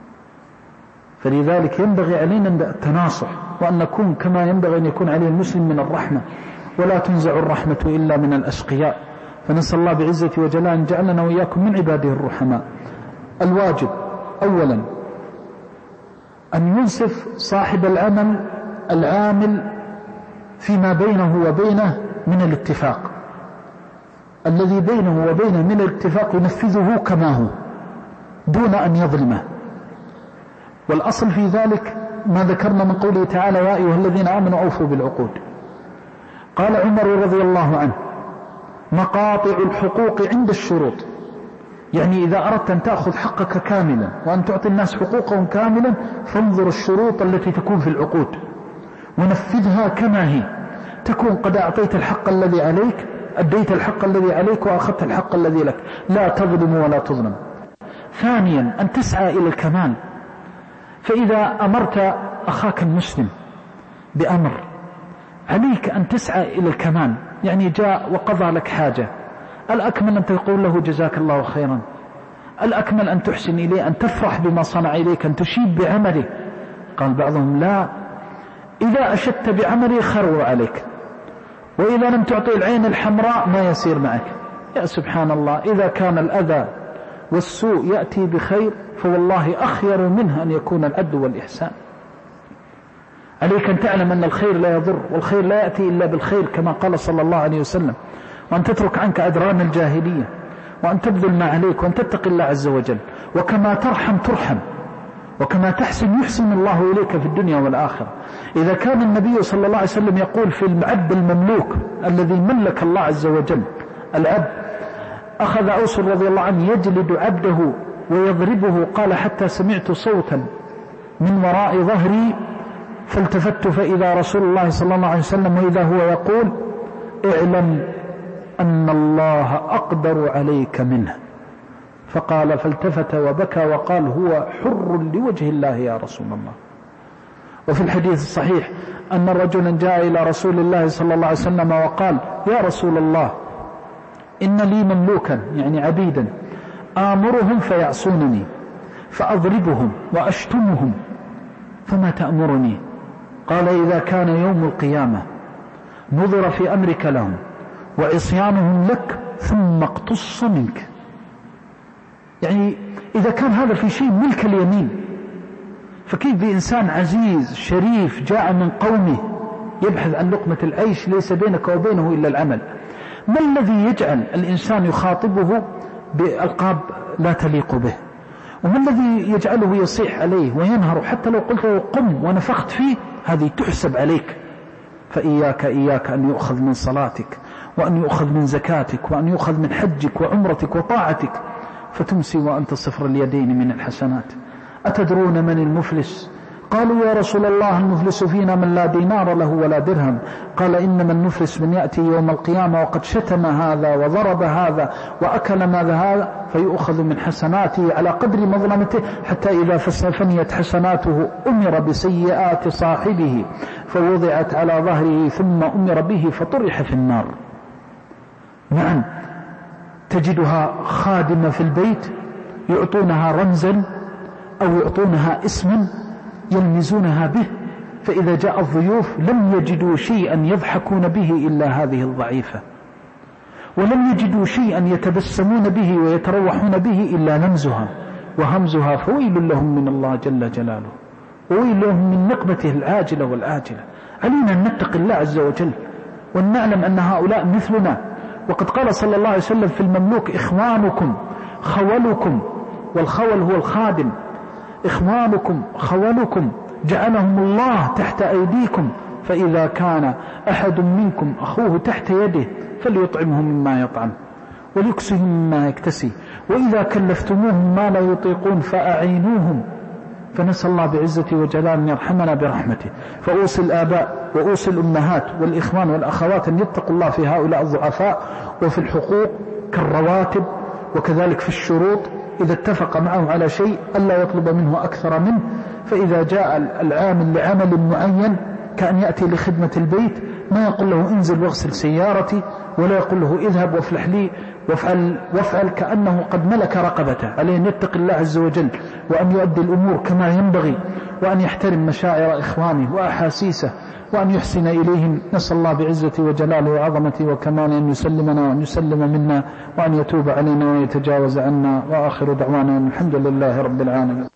فلذلك ينبغي علينا التناصح، وأن نكون كما ينبغي أن يكون عليه المسلم من الرحمة، ولا تنزع الرحمة إلا من الأشقياء. فنسأل الله بعزته وجلاله أن جعلنا وإياكم من عباده الرحماء. الواجب أولا أن ينصف صاحب العمل العامل فيما بينه وبينه من الاتفاق، الذي بينه وبينه من الاتفاق ينفذه كما هو دون أن يظلمه. والأصل في ذلك ما ذكرنا من قوله تعالى يا أيها الذين آمنوا أوفوا بالعقود. قال عمر رضي الله عنه مقاطع الحقوق عند الشروط، يعني إذا أردت أن تأخذ حقك كاملا وأن تعطي الناس حقوقهم كاملا فانظر الشروط التي تكون في العقود ونفذها كما هي، تكون قد أعطيت الحق الذي عليك، أديت الحق الذي عليك وأخذت الحق الذي لك، لا تظلم ولا تظلم. ثانيا أن تسعى إلى الكمال، فإذا أمرت أخاك المسلم بأمر عليك أن تسعى إلى الكمال، يعني جاء وقضى لك حاجة، الأكمل أن تقول له جزاك الله خيرا، الأكمل أن تحسن إليه، أن تفرح بما صنع إليك، أن تشيد بعمله. قال بعضهم لا، إذا أشدت بعمله خروا عليك، وإذا لم تعطي العين الحمراء ما يسير معك. يا سبحان الله، إذا كان الأذى والسوء يأتي بخير فوالله أخير منه أن يكون العدل والإحسان. عليك أن تعلم أن الخير لا يضر، والخير لا يأتي إلا بالخير كما قال صلى الله عليه وسلم، وأن تترك عنك أدران الجاهلية، وأن تبذل ما عليك، وأن تتقي الله عز وجل، وكما ترحم ترحم، وكما تحسن يحسن الله إليك في الدنيا والآخرة. إذا كان النبي صلى الله عليه وسلم يقول في العبد المملوك الذي ملك الله عز وجل، العبد أخذ أوس رضي الله عنه يجلد عبده ويضربه، قال حتى سمعت صوتا من وراء ظهري فالتفت فإذا رسول الله صلى الله عليه وسلم وإذا هو يقول اعلم أن الله أقدر عليك منه، فقال فالتفت وبكى وقال هو حر لوجه الله يا رسول الله. وفي الحديث الصحيح أن رجلا جاء إلى رسول الله صلى الله عليه وسلم وقال يا رسول الله إن لي مملوكا يعني عبيدا آمرهم فيعصونني فأضربهم وأشتمهم فما تأمرني؟ قال إذا كان يوم القيامة نظر في أمرك لهم وعصيانهم لك ثم اقتص منك. يعني إذا كان هذا في شيء ملك اليمين، فكيف بإنسان عزيز شريف جاء من قومه يبحث عن لقمة العيش ليس بينك وبينه إلا العمل؟ ما الذي يجعل الإنسان يخاطبه بألقاب لا تليق به؟ وما الذي يجعله يصيح عليه وينهر حتى لو قلت له قم ونفخت فيه؟ هذه تحسب عليك. فإياك إياك أن يؤخذ من صلاتك، وأن يؤخذ من زكاتك، وأن يؤخذ من حجك وعمرتك وطاعتك، فتمسي وأنت صفر اليدين من الحسنات. أتدرون من المفلس؟ قالوا يا رسول الله المفلس فينا من لا دينار له ولا درهم. قال إنما المفلس من يأتي يوم القيامة وقد شتم هذا وضرب هذا وأكل ماذا هذا، فيؤخذ من حسناته على قدر مظلمته، حتى إذا فنيت حسناته أمر بسيئات صاحبه فوضعت على ظهره ثم أمر به فطرح في النار. نعم، تجدها خادمة في البيت يعطونها رمزا أو يعطونها اسما يلمزونها به، فإذا جاء الضيوف لم يجدوا شيئا يضحكون به إلا هذه الضعيفة، ولم يجدوا شيئا يتبسمون به ويتروحون به إلا لمزها وهمزها، فويل لهم من الله جل جلاله، وويل لهم من نقمته العاجلة والآجلة. علينا أن نتقي الله عز وجل وأن نعلم أن هؤلاء مثلنا. وقد قال صلى الله عليه وسلم في المملوك إخوانكم خولكم، والخول هو الخادم، إخوانكم خولكم جعلهم الله تحت أيديكم، فإذا كان أحد منكم أخوه تحت يده فليطعمه مما يطعم وليكسهم مما يكتسي، وإذا كلفتموهم ما لا يطيقون فأعينوهم. فنسأل الله بعزته وجلاله أن يرحمنا برحمته. فأوصي الآباء وأوصي الأمهات والإخوان والأخوات أن يتقوا الله في هؤلاء الضعفاء وفي الحقوق كالرواتب، وكذلك في الشروط إذا اتفق معه على شيء ألا يطلب منه أكثر منه. فإذا جاء العامل لعمل معين كأن يأتي لخدمة البيت ما يقول له انزل واغسل سيارتي، ولا يقول له اذهب وافلح لي وافعل, وافعل كأنه قد ملك رقبته. عليه أن يتقي الله عز وجل وأن يؤدي الأمور كما ينبغي، وأن يحترم مشاعر إخوانه وأحاسيسه، وأن يحسن إليهم. نسأل الله بعزته وجلاله وعظمته وكماله أن يسلمنا وأن يسلم منا وأن يتوب علينا ويتجاوز عنا. وآخر دعوانا الحمد لله رب العالمين.